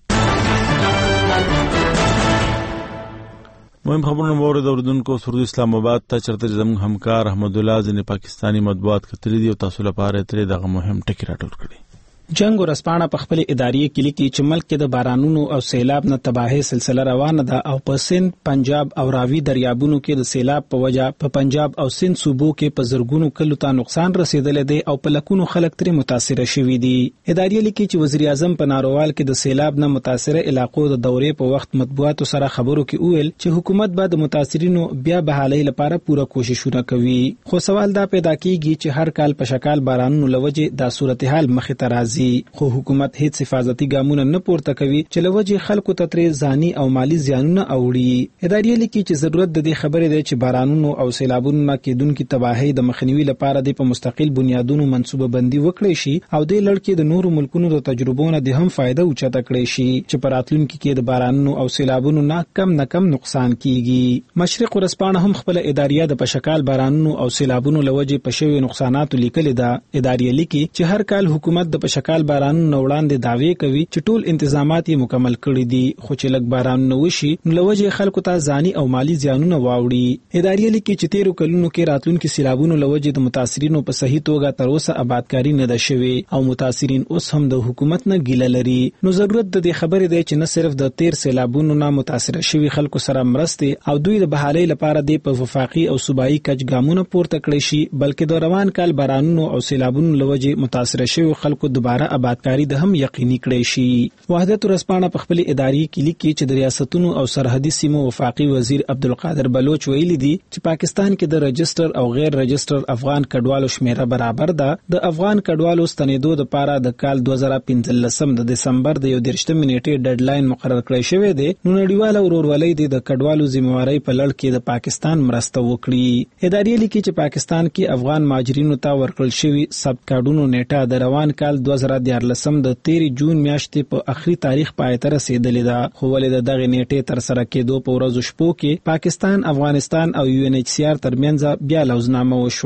Speaker 1: مهم خبرونه مورد د اردوونکو سرود اسلام آباد ته چرته زموږ همکار احمد الله ځنې پاکستانی مطبوعات کتري دي او تاسو لپاره ترې دغه مهم ټکی راټول کړي.
Speaker 21: جنگ ورسپانه په خپل ادارې کې لیکي چې ملک کې د بارانونو او سیلاب نه تباہي سلسله روانه ده او په سند پنجاب او راوي دریابونو کې د سیلاب په وجہ په پنجاب او سند صوبو کې په زرګونو کلو ته نقصان رسیدلی دی او په لکونو خلک ترې متاثر شوي دي. ادارې لیکي چې وزیر اعظم په ناروال کې د سیلاب نه متاثره علاقو د دورې په وخت مطبوعاتو سره خبرو کې وویل چې حکومت به د متاثرینو بیا بحالۍ لپاره پوره کوششونه کوي. خو سوال دا پیدا کیږي چې هر کال په شکال بارانونو لوجه دا صورتحال مخې ته راځي خو حکومت هیڅ حفاظتي ګامونه نه پورته کوي چې لوجه خلکو ته ترې ځاني او مالی زیانونه اوړي. ادارې لیکي چې ضرورت د دې خبرې دی چې بارانونو او سیلابونو نه کېدونکو تباہي د مخنیوي لپاره د په مستقل بنیادونو منصوبه بندي وکړي شي او د لړ د نورو ملکونو د تجربو نه د هم فائدہ اوچته کړي شي چې په راتلونکي کې د بارانونو او سیلابونو نه کم نه کم نقصان کیږي. مشرق ورسپانه هم خپل ادارې د پشکال بارانونو او سیلابونو لوجه په شوی نقصانات لیکل ده. ادارې لیکي چې هر کال حکومت د پشکال بارانونو وړاندې دعوی کوي چې ټول انتظامات یې مکمل کړي دي خو چې لږ باران نه وشي نو لوجه خلکو ته ځاني او مالی زیانونه واوړي. ادارې لیکي چې تیرو کلونو کې راتلونکي سیلابونو لوجه د متاثرینو په صحیح توګه تر اوسه آبادکاری نه ده شوې او متاثرین اوس هم د حکومت نه ګیله لري. نو ضرورت د دې خبرې دی چې نه صرف د تیر سیلابونو نه متاثر شوي خلکو سره مرسته او دوی د بحالۍ لپاره د په وفاقي او صوبایي کچ ګامونه پورته کړي شي بلکې د روان کال بارانونو او سیلابونو لوجه متاثر شوي خلکو دوباره آبادکاری د هم یقیني کړی شي. وحدت ورسپانه په خپل ادارې کې لیکي چې د ریاستونو او سرحدي سیمو وفاقي وزیر عبدالقادر بلوچ ویلي دي چې پاکستان کې د رجستر او غیر رجستر افغان کډوالو شمیره برابر ده. د افغان کډوالو ستنېدو لپاره د کال دوه زره پنځلسم د دسمبر د یو دېرشمې نیټې ډیډلاین مقرر کړی شوی دی. نو نړیواله ورورولۍ د کډوالو ذمہواری په لړ کې د پاکستان مرسته وکړي. ادارې لیکي چې پاکستان کې افغان مهاجرینو ته ورکړل شوی سبت کارډونو نیټه د روان کال دوه زره دیارلسم د تیری جون میاشتې په اخري تاریخ پای ته رسیدلې ده. خو ولې د دغه نیټې تر سره کېدو په ورځو شپو کې پاکستان افغانستان او یو ان ایچ سی آر ترمنځ بیا لوزنامه وشوه.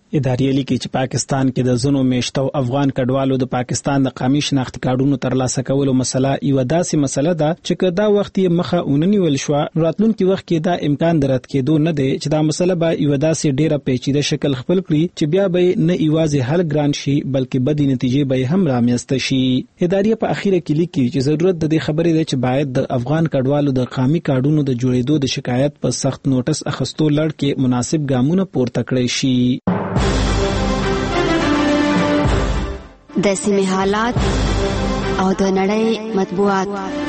Speaker 21: اداري لیکي چې پاکستان کې د زنو میشتو افغان کډوالو د پاکستان د قومي شناخت کارډونو ترلاسه کولو مسله یو داسې مسله ده چې کدا وخت یې مخه اوننیول شو راتلونکي وخت کې دا امکان درت کېدو نه دی چې دا مسله به یو داسې ډیره پیچیده شکل خپل کړي چې بیا به نه ایوازي حل ګران شي بلکې بدی نتیجې به هم رامنځته شي. اداري په اخیره کې لیکي چې ضرورت د دې خبرې ده چې باید د افغان کډوالو د قومي کارډونو د جوړېدو د شکایت په سخت نوټس اخستو لړ کې مناسب ګامونه پورته کړی شي.
Speaker 8: د سیمې حالات او د نړۍ مطبوعات.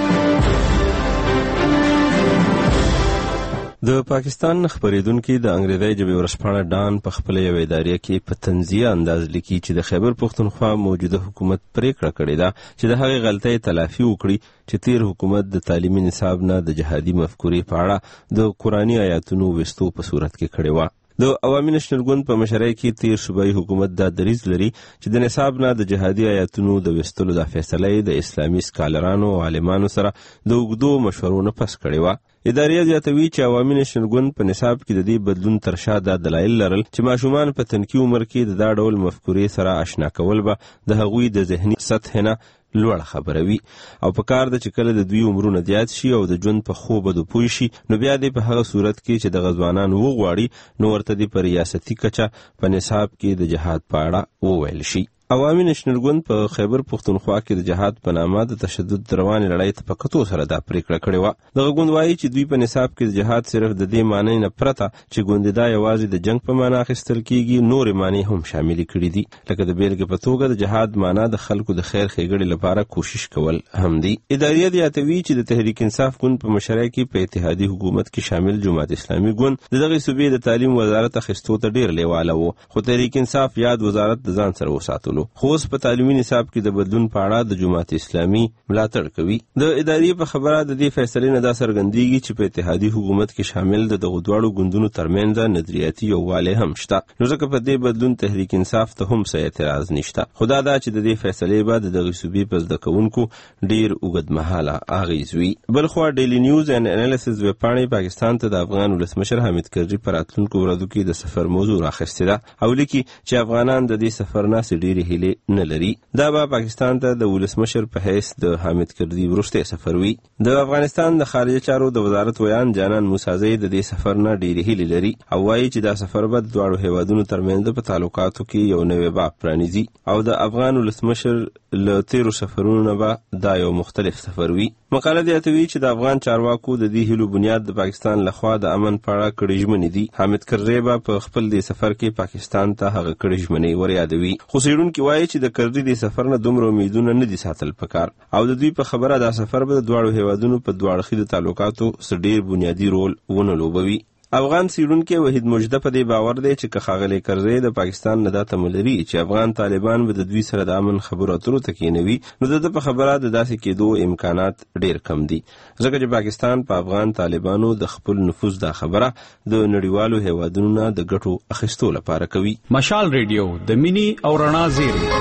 Speaker 12: د پاکستان خبریدونکو د انګریزي ژبې ورځپاڼه ډان په خپل یو ادارې کې په تنزیه انداز لیکي چې د خیبر پښتونخوا موجوده حکومت پریکړه کړې ده چې د هغې غلطۍ تلافي وکړي چې تیر حکومت د تعلیمي نصاب نه د جهادي مفکورې په اړه د قرآني آیاتونو وستو په صورت کې کړې وه. د عوامي نشنل ګوند په مشرۍ کې تیر صوبایي حکومت دا دریځ لري چې د نصاب نه د جهادي آیاتونو د وستلو د فیصلې د اسلامي سکالرانو او عالمانو سره د اوږدو مشورو نه پس کړې وه. ادارې زیاتوي چې عوامي نشنل ګوند په نصاب کې د دې بدلون تر شا دا دلایل لرل چې ماشومان په تنکي عمر کې د دا ډول مفکورې سره آشنا کول به د هغوی د ذهني سطح نه لوړ خبروي او په کار د چې کله د دوی عمرونه زیات شي او د ژوند په خوب د پوه شي نو بیا دې په هغه صورت کې چې د غزوانان وغواړي نو ورته دې په ریاستي کچه په نصاب کې د جهاد په اړه وویل شي. عوامي نشنل ګوند په خیبر پښتونخوا کې د جهاد په نامه د تشدد روانې لړۍ ته په کتو سره دا پریکړه کړې وه. دغه ګوند وایي چې دوی په نصاب کې د جهاد صرف د دې معنی نه پرته چې ګوندې دا یوازې د جنگ په معنا اخیستل کیږي نورې معنی هم شاملې کړي دي لکه د بیلګې په توګه د جهاد معنا د خلکو د خیر ښېګړې لپاره کوشش کول هم دي. ادارې زیاتوي چې د تحریک انصاف ګوند په مشرۍ کې په اتحادي حکومت کې شامل جماعت اسلامي ګوند د دغه صوبې د تعلیم وزارت اخیستو ته ډېر لیواله و خو تحریک انصاف یاد وزارت د ځان سره وساتلو. خو اوس په تعلیمي نصاب کې د بدلون په اړه د جماعت اسلامي ملاتړ کوي. د ادارې په خبره د دې فیصلې نه دا څرګندېږي چې په اتحادي حکومت کې شامل د دغو دواړو ګوندونو ترمنځ نظریاتي یووالی هم شته نو ځکه په دې بدلون تحریک انصاف ته هم څه اعتراض نشته. خو دا ده چې د دې فیصلې به د دغې صوبې په زده کوونکو ډېر اوږدمهاله اغېز وي. بلخوا ډیلی نیوز اینډ انالیسز ویبپاڼې پاکستان ته د افغان ولسمشر حامد کرزي په راتلونکو ورځو کې د سفر موضوع راخیستې ده او لیکي چې افغانان د دې سفر نه څه ډېرې هیلې نه لري. دا به پاکستان ته د ولسمشر په حیث د حامد کرزي وروستی سفر وي. د افغانستان د خارجه چارو د وزارت ویان جانان موسازی د دې سفر نه ډېرې هیلې لري او وایي چې دا سفر به د دواړو هیوادونو ترمنځ په تعلقاتو کې یو نوی باب پرانیزي او د افغان ولسمشر له تیرو سفرونو نه به دا یو مختلف سفر وي. مقاله زیاتوي چې د افغان چارواکو د دې هیلو بنیاد د پاکستان لخوا د امن په اړه کړې ژمنې دي. حامد کرزي به په خپل دې سفر کې پاکستان ته هغه کړې ژمنې وریادوي. خو څېړونکي وایي چې د کرزي د سفر نه دومره امیدونه نه دي ساتل پکار او د دوی په خبره دا سفر به د دواړو هیوادونو په دوه اړخیزو تعلقاتو څه ډېر بنیادي رول ونه لوبوي. افغان څېړونکی وحید مجده په دې باور دی چې که ښاغلی کرزی د پاکستان نه دا تمه لري چې افغان طالبان به د دوی سره د امن خبرو اترو ته کښېنوي نو د ده په خبره د داسې کېدو امکانات ډېر کم دي ځکه چې پاکستان په افغان طالبانو د خپل نفوذ دا خبره د نړیوالو هیوادونو نه د ګټو اخیستو لپاره کوي.
Speaker 9: مشال ریډیو د مینی او رڼا زیری.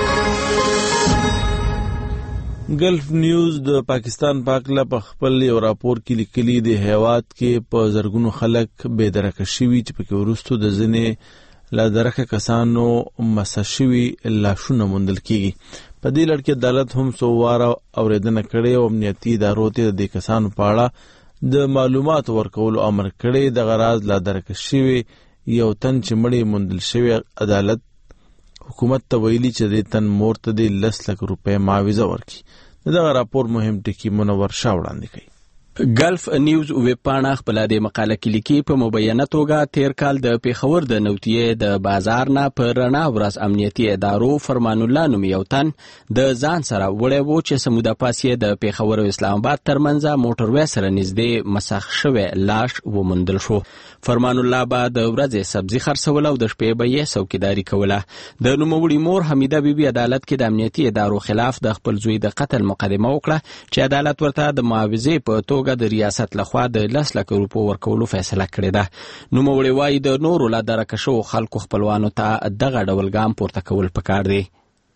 Speaker 1: ګلف نیوز د پاکستان پاکله په خپل یو راپور کې لیکلي د هیواد کې په زرګونو خلک بې درکه شوي چې پکې وروستو د ځینې لا درکه کسانو مسه شوي لاشونه موندل کیږي. په دې لړ کې عدالت هم څو واره اورېدنه کړې او امنیتي ادارو ته د دې کسانو په اړه د معلوماتو ورکولو امر کړی. دغه راز لا درکه شوي یو تن چې مړی موندل شوی عدالت حکومت ته ویلي چې د تن مور ته د لس لک روپۍ معاوضه ورکړي. دغه راپور مهم ټکي منور شاه وړاندې کوي.
Speaker 9: ګلف نیوز ویبپاڼه خپل د مقاله کې لیکي په مبینه توګه تیر کال د پیښور د نوتیې د بازار نه پر رڼا ورځ امنیتي ادارو فرمان الله نومي یو تن د ځان سره وړی و چې سموده پاس یې د پیښور او اسلام آباد ترمنځ موټروی سره نږدې مسخ شوی لاش وموندل شو. فرمان الله به د ورځې سبزي خرڅول او د شپې به یې څوکیداري کوله. د نوموړي مور حمیده بیبي عدالت کې د امنیتي ادارو خلاف د خپل زوی د قتل مقدمه وکړه چې عدالت ورته د معاوضې په توګه د ریاست لخوا د لس لک روپو ورکولو فیصله کړې ده. نوموړي وایي د نورو لا درکه شوو خلکو خپلوانو ته دغه ډول ګام پورته کول پکار دی.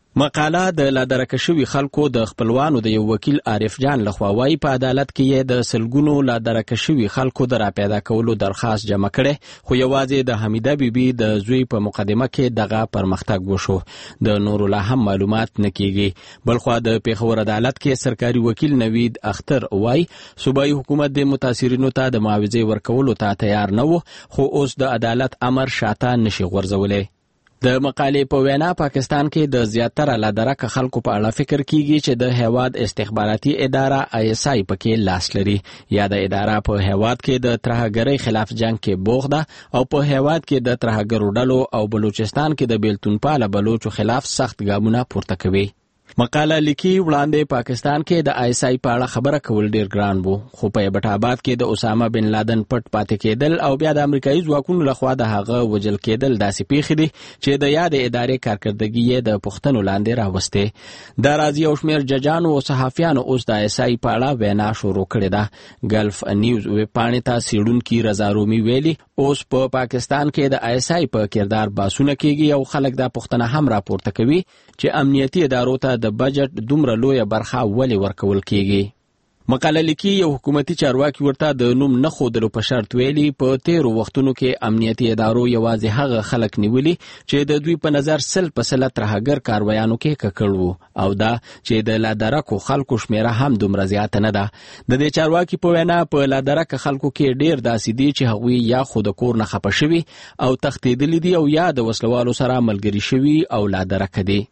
Speaker 9: مقاله د لادرکه شوي خلکو د خپلوانو د یو وکیل عارف جان لخوا وايي په عدالت کې د سلګونو لادرکه شوي خلکو د راپیدا کولو درخواست جمع کړي خو یوازې د حمیده بیبي د زوی په مقدمه کې دغه پرمختګ وشو. د نور الله هم معلومات نکېږي. بلخوا د پیښور عدالت کې سرکاري وکیل نوید اختر وايي صوبایي حکومت د متاثرینو ته د معاوضې ورکولو ته تیار نه و خو اوس د عدالت امر شاته نشي غورځولی. د مقالې په وینا پاکستان کې د زیاتره لادرکه خلکو په اړه فکر کیږي چې د هیواد استخباراتي اداره آی اس آی پکې لاس لري یا د اداره په هیواد کې د ترهګرۍ خلاف جنگ کې بوخ ده او په هیواد کې د ترهګرو ډلو او بلوچستان کې د بیلتونپاله بلوچو خلاف سخت ګامونه پورته کوي. مقاله لیکي وړاندې پاکستان کې د آی اس آی په اړه خبره کول ډیر ګران وو خو په ایبټاباد کې د اسامه بن لادن پټ پاتې کېدل او بیا د امریکایي ځواکونو لخوا د هغه وجل کېدل داسې پیښې دي چې د یاد ادارې کارکردګي یې د پښتنو لاندې راوستې. د راځي او شمیر ججانو او صحافیانو اوس د آی اس آی په اړه وینا شروع کړې ده. ګلف نیوز ویب پاڼې ته سیډونکي رضا رومي ویلي اوس په پا پاکستان کې د آی اس آی په کردار باسونه کېږي او خلک دا پښتنه هم راپورته کوي چې امنیتي ادارو ته د بجټ دومره لویه برخه ولې ورکول کېږي. مقاله لیکي یو حکومتي چارواکي ورته د نوم نه ښودلو په شرط ویلي په تیرو وختونو کې امنیتي ادارو یوازې هغه خلک نیولي چې د دوی په نظر سل په سله ترهګر کارویانو کې ککړ وو او دا چې د لادرکو خلکو شمیره هم دومره زیاته نه ده. د دې چارواکي په وینا په لادرکه خلکو کې ډیر داسې دي چې هغوی یا خو د کور نه خفه شوي او تښتېدلي دي او یا د وسلوالو سره ملګري شوي او لادرکه دي.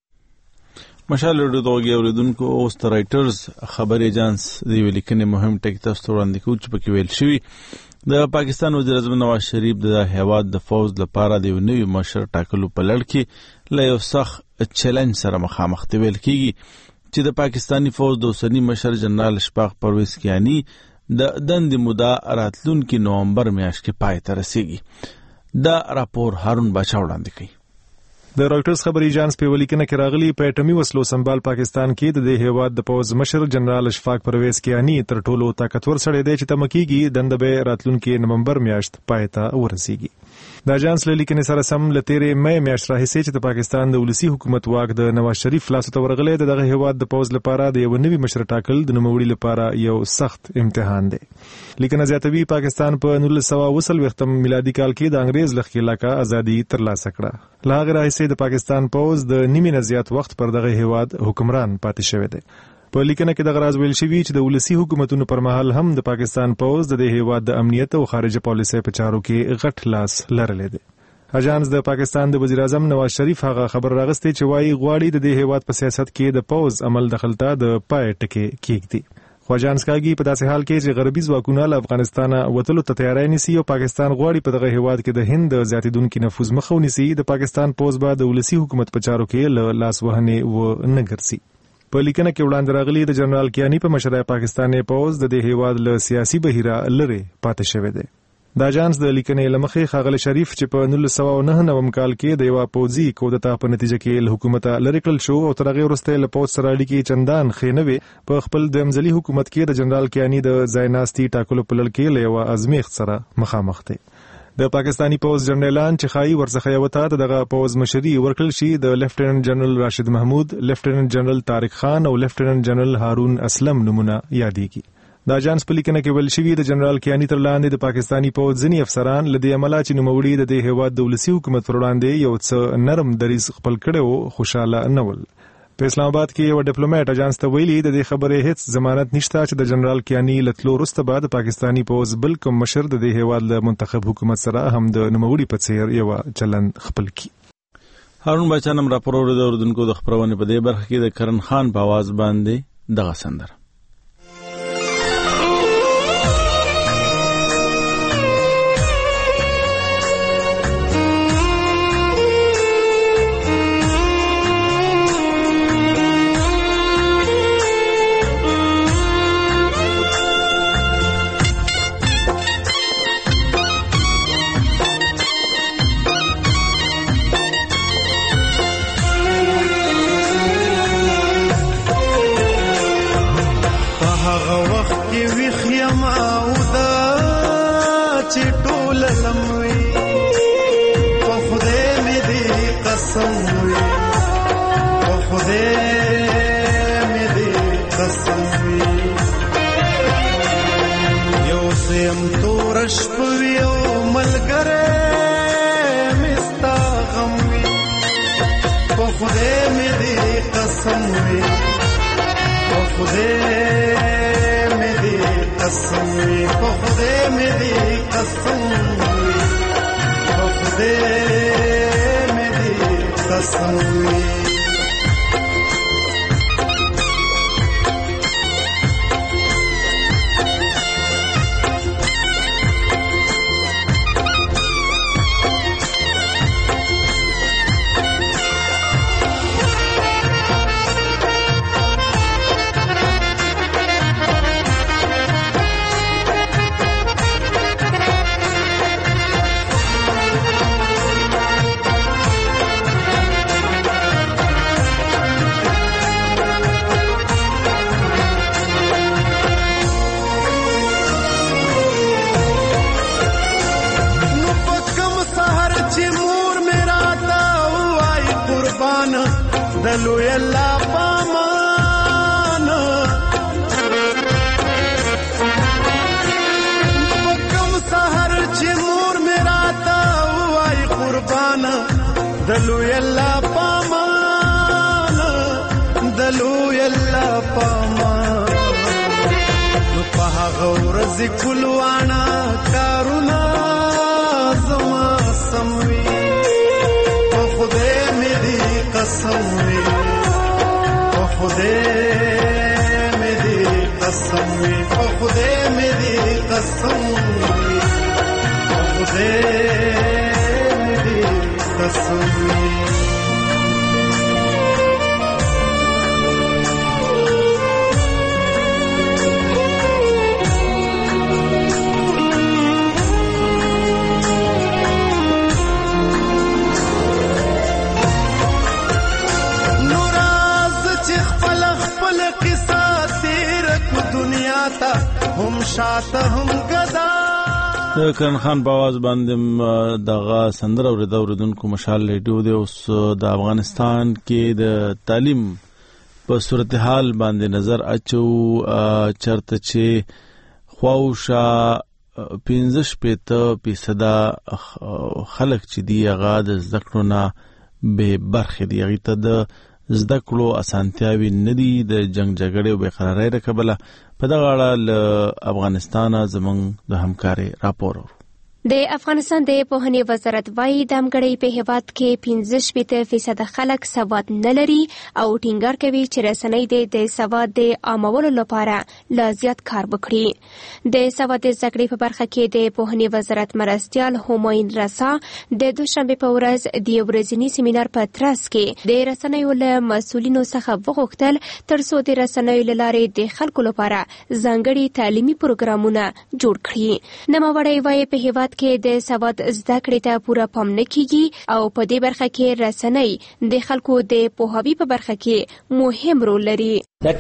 Speaker 1: مشال ډوګي اوریدونکو اوس د رائټرز خبر ایجنس دی ولیکنې مهم ټکی تاسو وړاندې کوي چې پکې ویل شوی د پاکستان وزیر اعظم نواز شریف د هیواد د فوج لپاره د نوي مشر ټاکلو په لړ کې له یو سخت چیلنج سره مخامخ دی. ویل کېږي چې د پاکستانی فوج د اوسنی مشر جنرال اشفاق پرویز کیانی د دندې موده راتلونکي نومبر میاشت کې پای ته رسیږي. دا راپور هارون باچا وړاندې کوي.
Speaker 3: د رائټرز خبري ایجنس په ولیکنه کې راغلي په اټومي وسلو سنبال پاکستان کې د دې هیواد د پوز مشر جنرال اشفاق پرویز کیانی تر ټولو طاقتور سړی دی چې تمکیږي دنده به راتلونکي نومبر میاشت پای ته ورسیږي. د اجانس له لیکنې سره سم لتیرې مې میاشت راهیسې چې د پاکستان د ولسی حکومت واک د نواز شریف لاسو ته ورغلی د دغه هیواد د پوز لپاره د یو نوي مشر ټاکل د نوموړي لپاره یو سخت امتحان دی. لیکنه زیاتوي پاکستان په نولس سوه اوه څلوېښتم میلادي کال کې د انګریز له ښکېلاکه ازادي ترلاسه کړه. له هغې راهیسې د پاکستان پوز د نیمې نه زیات وخت پر دغه هیواد حکمران پاتې شوی دی. په لیکنه کې دغه راز ویل شوي چې د ولسی حکومتونو پر مهال هم د پاکستان پوز د دې هیواد د امنیت او خارجه پالیسۍ په چارو کې غټ لاس لرلی دی. اجانس د پاکستان د وزیر اعظم نواز شریف هغه خبر راغستی چې وایي غواړي د دې هیواد په سیاست کې د پوز عمل دخلته د پای ټکي کېږدي. خو اجانس کاږي په داسې حال کې چې غربي ځواکونه له افغانستانه وتلو ته تیاری نیسي او پاکستان غواړي په دغه هیواد کې د هند د زیاتېدونکي نفوذ مخه ونیسي د پاکستان پوز به د ولسی حکومت په چارو کې له لاس وهنې ونه ګرځي. په لیکنه کې وړاندې راغلي د جنرال کیانی په مشرۍ پاکستاني پوز د دې هیواد له سیاسي بهیره لرې پاتې شوی دی. د اجانس د لیکنې له مخې ښاغلی شریف چې په نولس سوه او نهه نوم کال کې د یوه پوځي کودتا په نتیجه کې له حکومته لرې کړل شو او تر هغې وروسته له پوځ سره اړیکې چندان ښې نه وې. په خپل دویم ځلي حکومت کې د جنرال کیانی د ځای ناستي ټاکلو په لړ کې له یوه ازمیښت سره مخامخ دی. د پاکستانی پوز جنرالان چې ښایي ورڅخه یوه ته د دغه پوز مشري ورکړل شي د لیفټیننټ جنرال راشد محمود، لیفټیننټ جنرال طارق خان او لیفټیننټ جنرال هارون اسلم نومونه یادېږي. د اجانس په لیکنه کې ویل شوي د جنرال کیانی تر لاندې د پاکستانی پوځ ځینې افسران له دې امله چې نوموړي د دې هیواد د ولسي حکومت پر وړاندې یو څه نرم دریځ خپل کړی و خوشحاله نه ول. په اسلام آباد کې یو ډیپلوماټ اجانس ته ویلي د دې خبرې هیڅ ضمانت نشته چې د جنرال کیانی له تلو وروسته به د پاکستانی پوځ بل کوم مشر د دې هیواد له منتخب حکومت سره هم د نوموړي په څیر یو چلند خپل کړي.
Speaker 1: هارون باچا نم راپور اوریدونکو د خبرونې په دې برخه کې د کرن خان په आवाज باندې دغه سندره
Speaker 6: قسم وي په خدای مې دې قسم وي یو سیم تور شپه وي او ملګری مې ستا غم وي په خدای مې دې قسم وي په خدای مې دې قسم وي په خدای مې دې قسم وي په خدای مې دې قسم وي دلو یلا پامان پکم سحر چې مور میرا تا وای قربان دلو یلا پامان دلو یلا پامان نو په غور ذکلوانا کارونا زما سموي په خدای مې دې قسم وي په خدای مې دې قسم وي په خدای مې دې قسم وي په خدای مې دې قسم وي هم شاته هم غدا
Speaker 1: کرن خان په आवाज باندې دغه سندره اوریدو اوریدونکو مشال ریډیو دی اوس د افغانستان کې د تعلیم په صورتحال باندې نظر اچو چرته چې خواوشا پنځه شپېته فیصد خلک چې دی هغه د زده کړو نه به برخې دی هغې ته د زده کړو اسانتیاوې نه دي د جنګ جګړې او بېقرارۍ له کبله په دغه اړه له افغانستانه زموږ د همکارۍ راپور
Speaker 10: د افغانستان د پوهنې وزارت وايي د همګړۍ په هیواد کې پنځه شپېته فیصد خلک سواد نه لري او ټینګار کوي چې رسنۍ د سواد د عامولو لپاره لا زیات کار وکړي. د سواد زده کړې په برخه کې د پوهنې وزارت مرستیال همایون رسا د دوشنبه په ورځ د یو ورځني سیمینار په ترڅ کې د رسنیو له مسؤلینو څخه وغوښتل ترڅو د رسنیو له لارې د خلکو لپاره ځانګړي تعلیمي پروګرامونه جوړ کړي. نوموړی وايي په هیواد کې د سواد زده کړې ته پوره پام نه کیږي او په دې برخه کې رسنۍ د خلکو د پوهاوي په برخه کې مهم رول لري.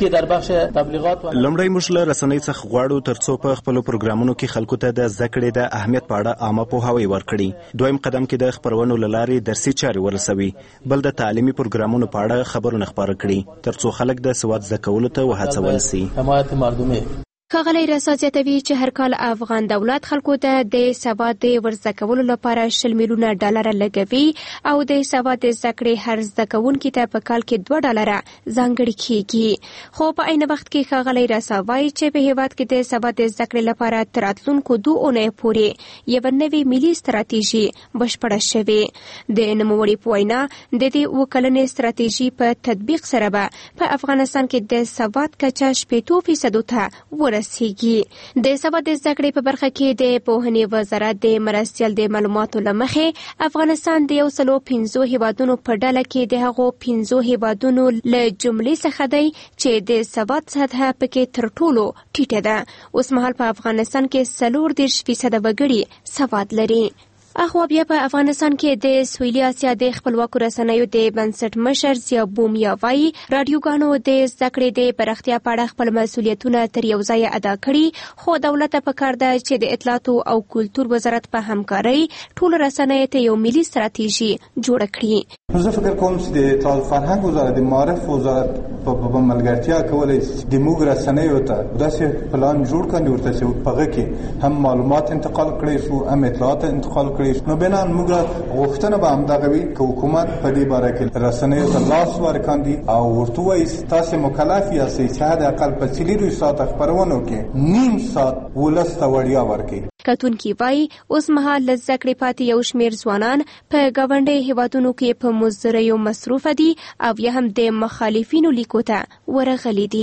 Speaker 17: لومړی موږ له رسنۍ څخه غواړو ترڅو په خپلو پروګرامونو کې خلکو ته د زده کړې د اهمیت په اړه عامه پوهاوی ورکړي. دویم قدم کې د خپرونو له لارې درسي چارې ورسوي. بل د تعلیمي پروګرامونو په اړه خبرونه خپاره کړي ترڅو خلک د سواد زده کولو ته وهڅول شي.
Speaker 10: ښاغلی رسا زیاتوي چې هر کال افغان دولت خلکو ته د سواد د ورزده کولو لپاره شل میلیونه ډالره لګوي او د سواد د زده کړې هر زده کوونکي ته په کال کې دوه ډالره ځانګړي کیږي. خو په عین وخت کې ښاغلی رسا وایي چې په هیواد کې د سواد د زده کړې لپاره تر راتلونکو دوه اونیو پورې یوه نوې ملي ستراتیژي بشپړه شوې. د نوموړي په وینا د دې اووه کلنې ستراتیژي په تطبیق سره به په افغانستان کې د سواد کچه شپېتو فیصدو ته ورسېږي. د سواد زده کړې په برخه کې د پوهنې وزارت د مرستیال د معلوماتو له مخې افغانستان د یو سلو پنځو هیوادونو په ډله کې د هغو پنځو هیوادونو له جملې څخه دی چې د سواد سطحه پکې تر ټولو ټیټه ده. اوس مهال په افغانستان کې څلور دېرش فیصده وګړي سواد لري. اخو بیا په افغانستان کې د سویلي اسیا د خپلواکو رسنیو د بنسټ مشر زیا بومیا وایي رادیوګانو د زده کړې د پراختیا په اړه خپل مسؤلیتونه تر یو ځایه ادا کړي، خو دولت ته پکار ده چې د اطلاعات او کلتور وزارت په همکارۍ ټول رسنۍ ته یو ملي ستراتیژي جوړه کړي.
Speaker 4: زه فکر کوم چې د اطلاعات فرهنګ وزارت د معرف وزارت په ملګرتیا کولای د موږ رسنیو ته داسې پلان جوړ کړي ورته چې په هغه کې هم معلومات انتقال کړي شو، هم اطلاعات انتقال کړي. نو بنا موږ غوښتنه به همدغه وي چې حکومت په دې باره کې رسنیو ته لاس ورکړي او ورته وایي تاسو مکلف یاستئ چې حد اقل په څلورو ساعت خبرونو کې نیم ساعت ولس ته وړیا ورکړي.
Speaker 10: کتونکي وایي اوس مهال له زده کړې پاتې یو شمېر ځوانان په ګاونډي هیوادونو کې په مزدوریو مصروفه دي او یا هم د مخالفینو لیکو ته ورغلي دي.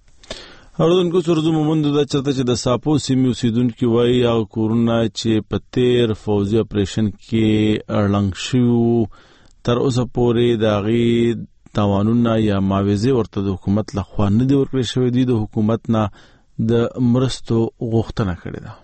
Speaker 1: اردوونکو سرزو مومند دا چرته چې د ساپو سیمې اوسیدونکي وایي هغه کورونه چې په تیر فوزي اپریشن کې اړلنګ شوي تر اوسه پورې د هغې تاوانونه یا معاوضې ورته د حکومت لخوا نه دي ورکړل شوي دي. د حکومت نه د مرستو غوښتنه کړې ده.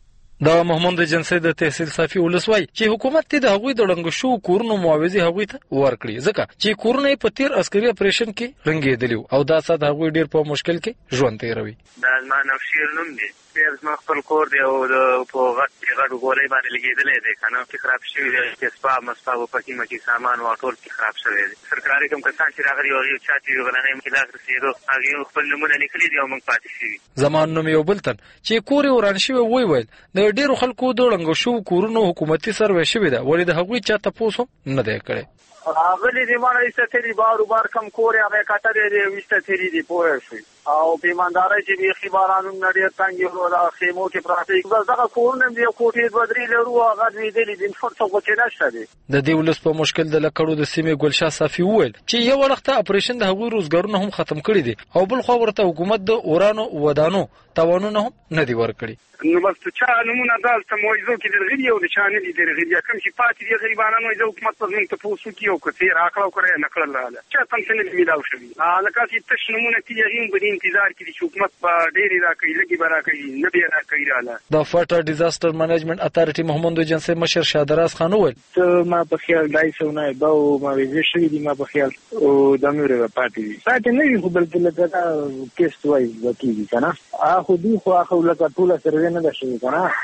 Speaker 5: دا محمد جنسي د تحصیل صافي ولسوي چې حکومت ته د هغوی د ړنګ شو کورونو معاوضې هغوی ته ورکړي، ځکه چې کورونه په تیر عسکري اپریشن کې رنګېدلی او دا سات هغوی ډیر په مشکل کې ژوند تیروي.
Speaker 11: دا زما نوشیر نوم دی، بیا زما خپل کور دی او د په غټ کې غټ ګولۍ باندې لګېدلی دی، که نه کې خراب شوي دی، چې سپا مسپا و پکې مکې سامان و ټول کې خراب شوی دی. سرکاري کوم کسان چې راغلي او یو چا چې یو غلنۍ مخې لاس رسېدو هغې خپل نومونه لیکلي دي او موږ پاتې شوي.
Speaker 5: زمان نوم یو بل تن چې کور یې وران شوی وی ویل د ډیرو خلکو د ړنګ شو کورونو حکومتي سروې شوی ده، ولې د هغوی چا تپوس هم نه دی کړی.
Speaker 11: هغلی دي مانه ایستتلي بارو بار کم کور یې هغې کټلی دی ویستتلي دي پوه شوي او په ایماندارۍ چې بیخي بارانونه ډېر تنګ یو د خیمو کې پراته دي. بس دغه کورونه هم دي یو کوټې دوه درې لرو هغه لوېدلي دي، نور څه غوڅې نشته دي.
Speaker 5: د دې ولس په مشکل د لکړو د سیمې ګلشاه صافي وویل چې یو وخت اپریشن د هغوی روزګارونه هم ختم کړي دي او بل خوا ورته حکومت د اورانو ودانو تاوانونه هم نه دي ورکړي.
Speaker 11: نو بس چا نمونه دالته موعظو کې درغلي او د چا نه دي درغلي، کوم چې پاتې دي غریبانان وایي زه حکومت پر موږ تپوس وکړي او که څه راکړه او کړی نه کړل چا ته هم څه نه دي میلاو شوي. لکه چې تش نمونه دي هغې هم په دې انتظار کې دي چې حکومت به ډېرې راکوي، لږې به راکوي، نه به یې راکوي راله.
Speaker 5: د فاټا ډیزاسټر مینجمنټ اتارټي محمد جنسي مشر شادراز خان وویل
Speaker 11: ته ما په خیال ډای سونه به او معاوضې شوي دي، ما په خیال او دا نورې به پاتې دي پاتې نه وي، خو بلکې لکه دا ټیسټ وایز به کېږي که نه خو دوی خو هغه لکه ټوله سروې نه ده شوې که نه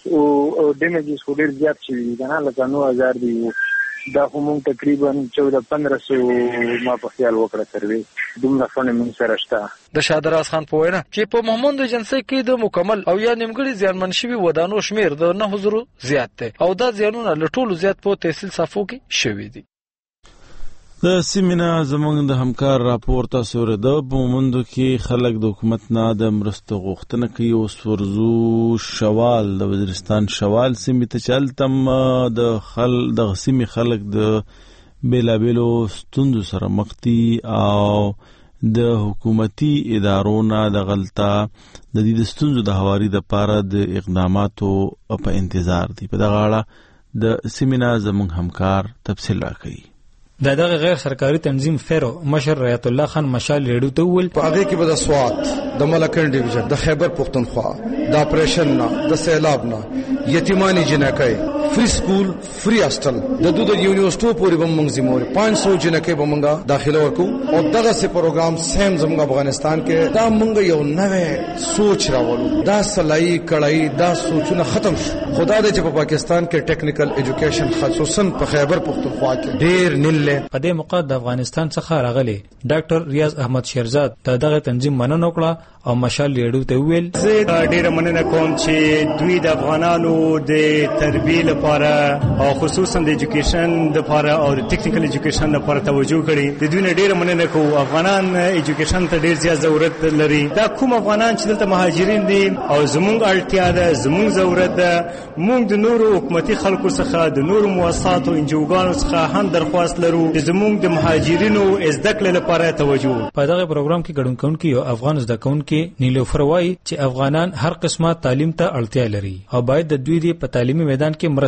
Speaker 11: او ډیمیجز خو ډېر زیات شوي دي که نه، لکه نو هزار دي دا خو مونږ تقریبا چوده پندره سو ما په خیال وکړه سروې دومره فنډ مونږ سره شته.
Speaker 5: د شادراز خان په وینا چې په محمد جنسي کې د مکمل او یا نیمګړي زیانمن شوي ودانو شمیر د نه زرو زیات دی او دا زیانونه له ټولو زیات په تحصیل صافو کې شوي دي.
Speaker 1: د سیمینه زمونږ د همکار راپور تاسو ورده په مومندو کې خلک د حکومت نه د مرستو غوښتنه کوي. اوس ورزو شوال د وزیرستان شوال سیمې ته چلتم د خل د سیمې خلک د بیلابیلو ستونزو سره مخ دي او د حکومتي ادارو نه د غلطه د دې د ستونزو د هواري د پاره د اقداماتو په انتظار دي. په دغه اړه د سیمینه زمونږ همکار تفصیل راکوي.
Speaker 24: د دغه غیر سرکاري تنظیم فیرو مشر ریات الله خان مشال ریډیو ته وویل
Speaker 25: په هغه کې به د سوات د ملکن ډیویژن د خیبر پختونخوا د اپریشن نه د سیلاب نه یتیمانی جنکۍ فری سکول فری هاستل د دوه یونیورسيټو پورې به موږ زموږ پانچ سو جنکۍ به موږ داخله ورکو او دغه سي پروګرام سیم زموږ افغانستان کې دا موږ یو نوې سوچ راوړو، دا سلای کړای دا سوچونه ختم شو. خدا دې چې په پاکستان کې ټیکنیکل ایجوکیشن خصوصا په خیبر پختونخوا کې ډېر نیل
Speaker 24: په دې موقع د افغانستان څخه راغلي ډاکټر ریاض احمد شیرزاد د دغه تنظیم مننه وکړه او مشال ریډیو ته ویل
Speaker 26: زه ډیره مننه کوم چې دوی د افغانانو د تربیې لپاره او خصوصا د ایجوکیشن لپاره او د ټیکنیکل ایجوکیشن لپاره توجه کړي. د دوی نه ډیره مننه کوم. افغانان ایجوکیشن ته ډیر زیات ضرورت لري. دا کوم افغانان چې دلته مهاجرین دي او زموږ اړتیا ده، زموږ ضرورت ده. موږ د نورو حکومتي خلکو څخه د نورو مؤسساتو انجوګانو څخه هم درخواست لرو چې زموږ د مهاجرینو زده کړې لپاره توجه.
Speaker 24: په دغه پروګرام کې ګډون کوونکي یو افغان زده کوونکي نیلوفر وایي چې افغانان هر قسمه تعلیم ته اړتیا لري او باید د دوی په تعلیمي میدان کې مرسته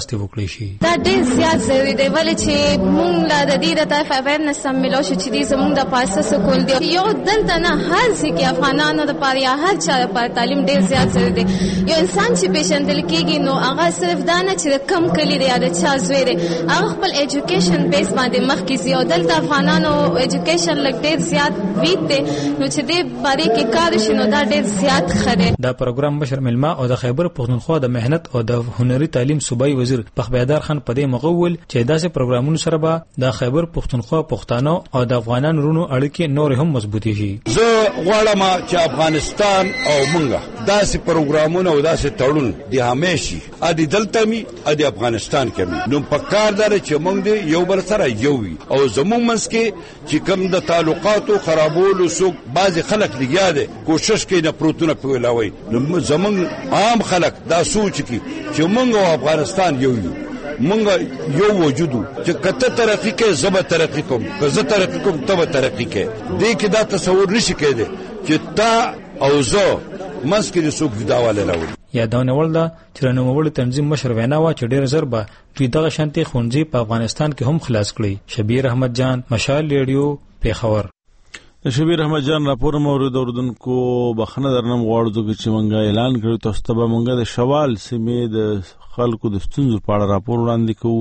Speaker 24: مرستې وکړي شي.
Speaker 7: دا ډېر زیات ضروري دی ولې چې موږ لا د دې د طرف اویرنس هم ملو شو چې دې زموږ د پاسه سکول دی یو دلته نه هر ځای کې افغانانو د پاره یا هر چا لپاره تعلیم ډېر زیات ضروري دی. یو انسان چې پیژندل کېږي نو هغه صرف دا نه چې کم کلی دی یا د چا زوی دی هغه خپل ایجوکیشن بیس باندې مخکې ځي او دلته افغانانو ایجوکیشن لږ ډېر زیات ویک دی نو چې دې باره کې کار شي نو دا ډېر زیات ښه دی.
Speaker 24: دا پروګرام مشر ملما او د خیبر پښتونخوا د مهنت او د هنري تعلیم صوبایي وزیر پخبیدار خان په دې مغول چې داسې پروګرامونو سره به د خیبر پښتونخوا پښتانه او د افغانانو رونو اړیکې نور هم مضبوطې شي.
Speaker 13: زه غواړم چې افغانستان او مونږه داسې پروګرامونه او داسې تړون دي همیشي ادي دلته می ادي افغانستان کې می نو په کار دار چې مونږ دې یو بل سره یو وي او زموږ منځ کې چې کوم د تعلقاتو خرابولو څوک بعض خلک لګیا دي کوشش کوي نه پروتونه پیولوي نو زموږ عام خلک دا سوچ کوي چې مونږ او افغانستان یو یو مونږ یو وجودو چې کته ترقی کې زبر ترقی کوم که زه ترقی کوم ته ترقی کې دې کې دا تصور نشي کېده چې تا او زه مسکې څوک وډاواله راوړي.
Speaker 24: یادونه ولدا چې رنوموړ تنظیم مشر وینا وا چې ډېر زر به دوی دغه شانتي خونځي په افغانستان کې هم خلاص کړي. شبیر احمد جان مشال ریډیو پیښور.
Speaker 1: شبیر احمد جان راپور مورد اوردونکو بخنه درنم غواړو چې مونږه اعلان کړو تاسو ته به مونږه د شوال سیمې د خلکو د ستونزو په اړه راپور وړاندې کوو.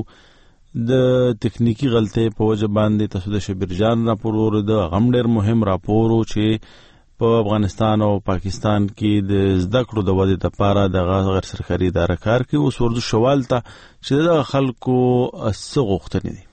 Speaker 1: د تکنیکی غلطۍ په وجه باندې تاسو د شبیر جان راپور ورود غم ډېر مهم راپور چې په افغانستان او پاکستان کې د زده کړو د ودې لپاره د غیر سرکاري اداره کار کوي. اوس ورته شوال ته چې د خلکو څه غوښتنې دي.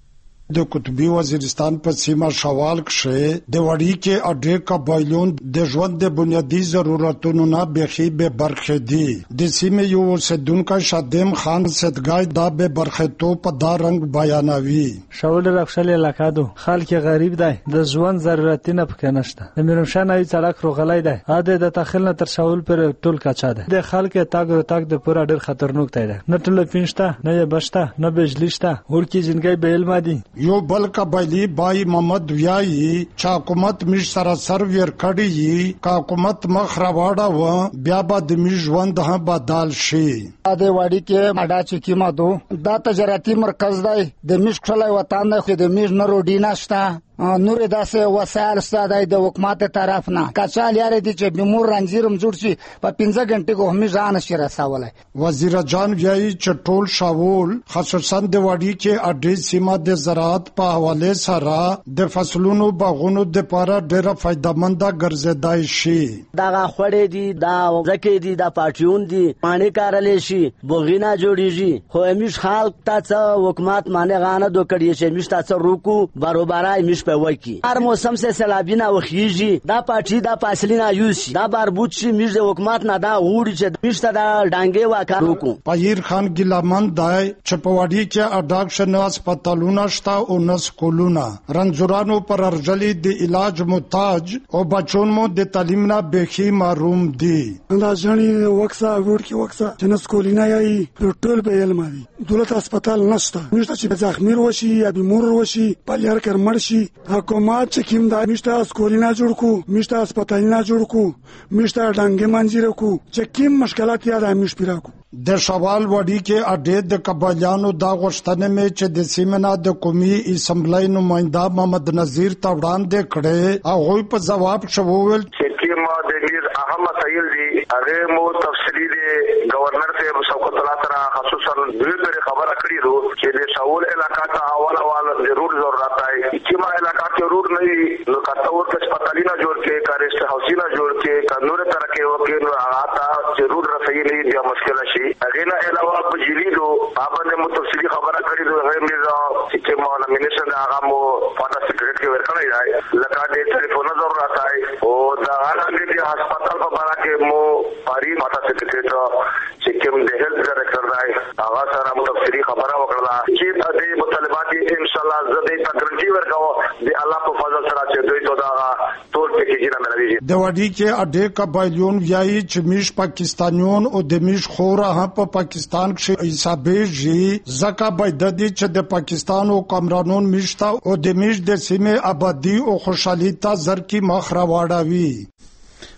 Speaker 14: د قطبی وزیرستان په سیمه شوال کې د وړي کې اډې قبایلون د ژوند د بنیادی ضرورتونو نه بخي به برخه دي. د سیمه یو اوسیدونکو شادم خان صدګای دا به برخه تو په دا رنگ بیانوي.
Speaker 15: شوال رخصل علاقه دو خلک غریب دی د ژوند ضرورتونه پکې نشته. د میرمشانوي سړک روغلای دی اده د تخیل نه تر شوال پر ټول کچا ده. د خلک تاګ تاګ د پورا ډیر خطرناک دی نه ټول پینشته نه بشته نه بجلیشته ورکی جنګي به علم دي.
Speaker 14: یو بل قبایلی بای محمد ویاي چې حکومت مش سره سرویر کړی کا حکومت مخ راوړا و بیا به د می ژوند هم بدل شي.
Speaker 16: د وړي کې ماډا چې کیما دو دا تجارتي مرکز دی د میش خلای وطن نه خو د میش نه روډی نشته نور داسې وسایل ستادای د حکومت طرف نه کچال یاره دي چې بمور رنځیرم جوړ شي په پنځه غنټې کو همي ځان شي رسولای.
Speaker 14: وزیر جان ویاي چې ټول شاول خصوصا د وړي کې اډې سیمه د زراعت په حواله سره د فصلونو باغونو د لپاره ډېر فائدمند ګرځیدای شي.
Speaker 18: دا خړې دي دا زکه دي دا پارټیون دي معنی کارلې شي بوغینا جوړیږي خو همیش خلک تاسو حکومت معنی غانه دو کړی شي همیش تاسو روکو باروبارای همیش په وکی هر موسم سے سیلابینا وخیږي دا پارټي دا فاصلینا یوز شي دا باربوت شي میز د حکومت نه دا وړي چې میشته دا ډانګي واکا روکو.
Speaker 14: پیر خان ګلامن دای چپواډي کې اډاکشن هسپتالونه شتا او نس کولونه رنځورانو پر ارجلی د علاج محتاج او بچون مو د تعلیم نه بخي محروم دي.
Speaker 27: دا ځنی وکسا ور کې وکسا جنس کولینا یي ټول په علم دي دولت هسپتال نشته میشته چې زخمی وشي یا بیمور وشي پلیار کر مرشي حکومت چې کیم دا میشته اسکولینا جوړ کو میشته هسپتالنا جوړ کو میشته ډنګ منځره کو چې کیم مشکلات یاد همیش پیرا کو.
Speaker 14: د شوال وړي کې اډې د قبایلانو دا غوښتنه مې چې د سیمنا د قومي اسمبلی نماینده محمد نذیر ته وړاندې کړې او غوي په جواب شوول
Speaker 28: چې ما د ډیر اهم مسایل دي هغه مو تفصیلی دی گورنر سے شوکت الله تعالی خصوصا دوی پر خبره کړی وو چې د شاول علاقہ ته اول اول ضرور ضرورت ہے چې ما علاقہ کې ضرور نه نو کاټور کې هسپتالونه جوړ کې کارست هاوسینه جوړ کې قانون تر کې وکړو هغه ته ضرور رسېږي نه بیا مشکل شي. هغه نه علاوه په جلیدو هغه مو تفصیلی خبره کړی وو هغه مې چې ما نه منیشن هغه مو پاتا سیکریټ کې ورکړی دی لکه د ټلیفون ضرورت ہے او دا هغه د هسپتال په اړه کې مو پاری پاتا سیکریټ چې کوم د هیلث ډایریکټر دی هغه سره مو تفصیلی خبره وکړه چې د مطالبات ان شاء الله زده تګرځي ورکاو د الله په فضل سره چې دوی ته دا ټول پکې نه ملوي.
Speaker 14: د وړي کې اډې قبایلون ویاي چې میش پاکستانیون او د میش خورا هم په پاکستان کې حسابېږي ځکه باید چې د پاکستان او کمرانون میشته او د میش د سیمه آبادی او خوشحالي ته زر کی مخ راوړاوي.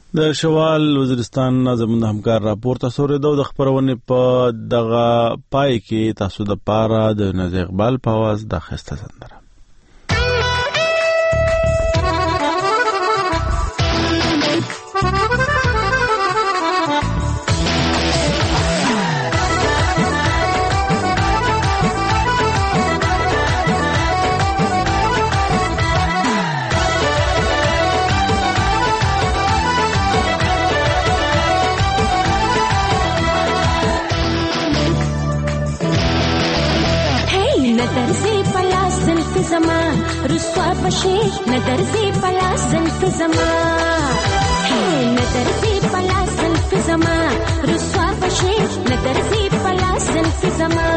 Speaker 1: د شوال وزیرستان زموږ همکار راپور تاسو ورته د خبرونه په دغه پای کې تاسو د پاره د نزیغ اقبال په आवाज د خسته سندره
Speaker 2: زمان رسوا بشي ندرزي پلا زلف زمان هي ندرزي پلا زلف زمان رسوا بشي ندرزي پلا زلف زمان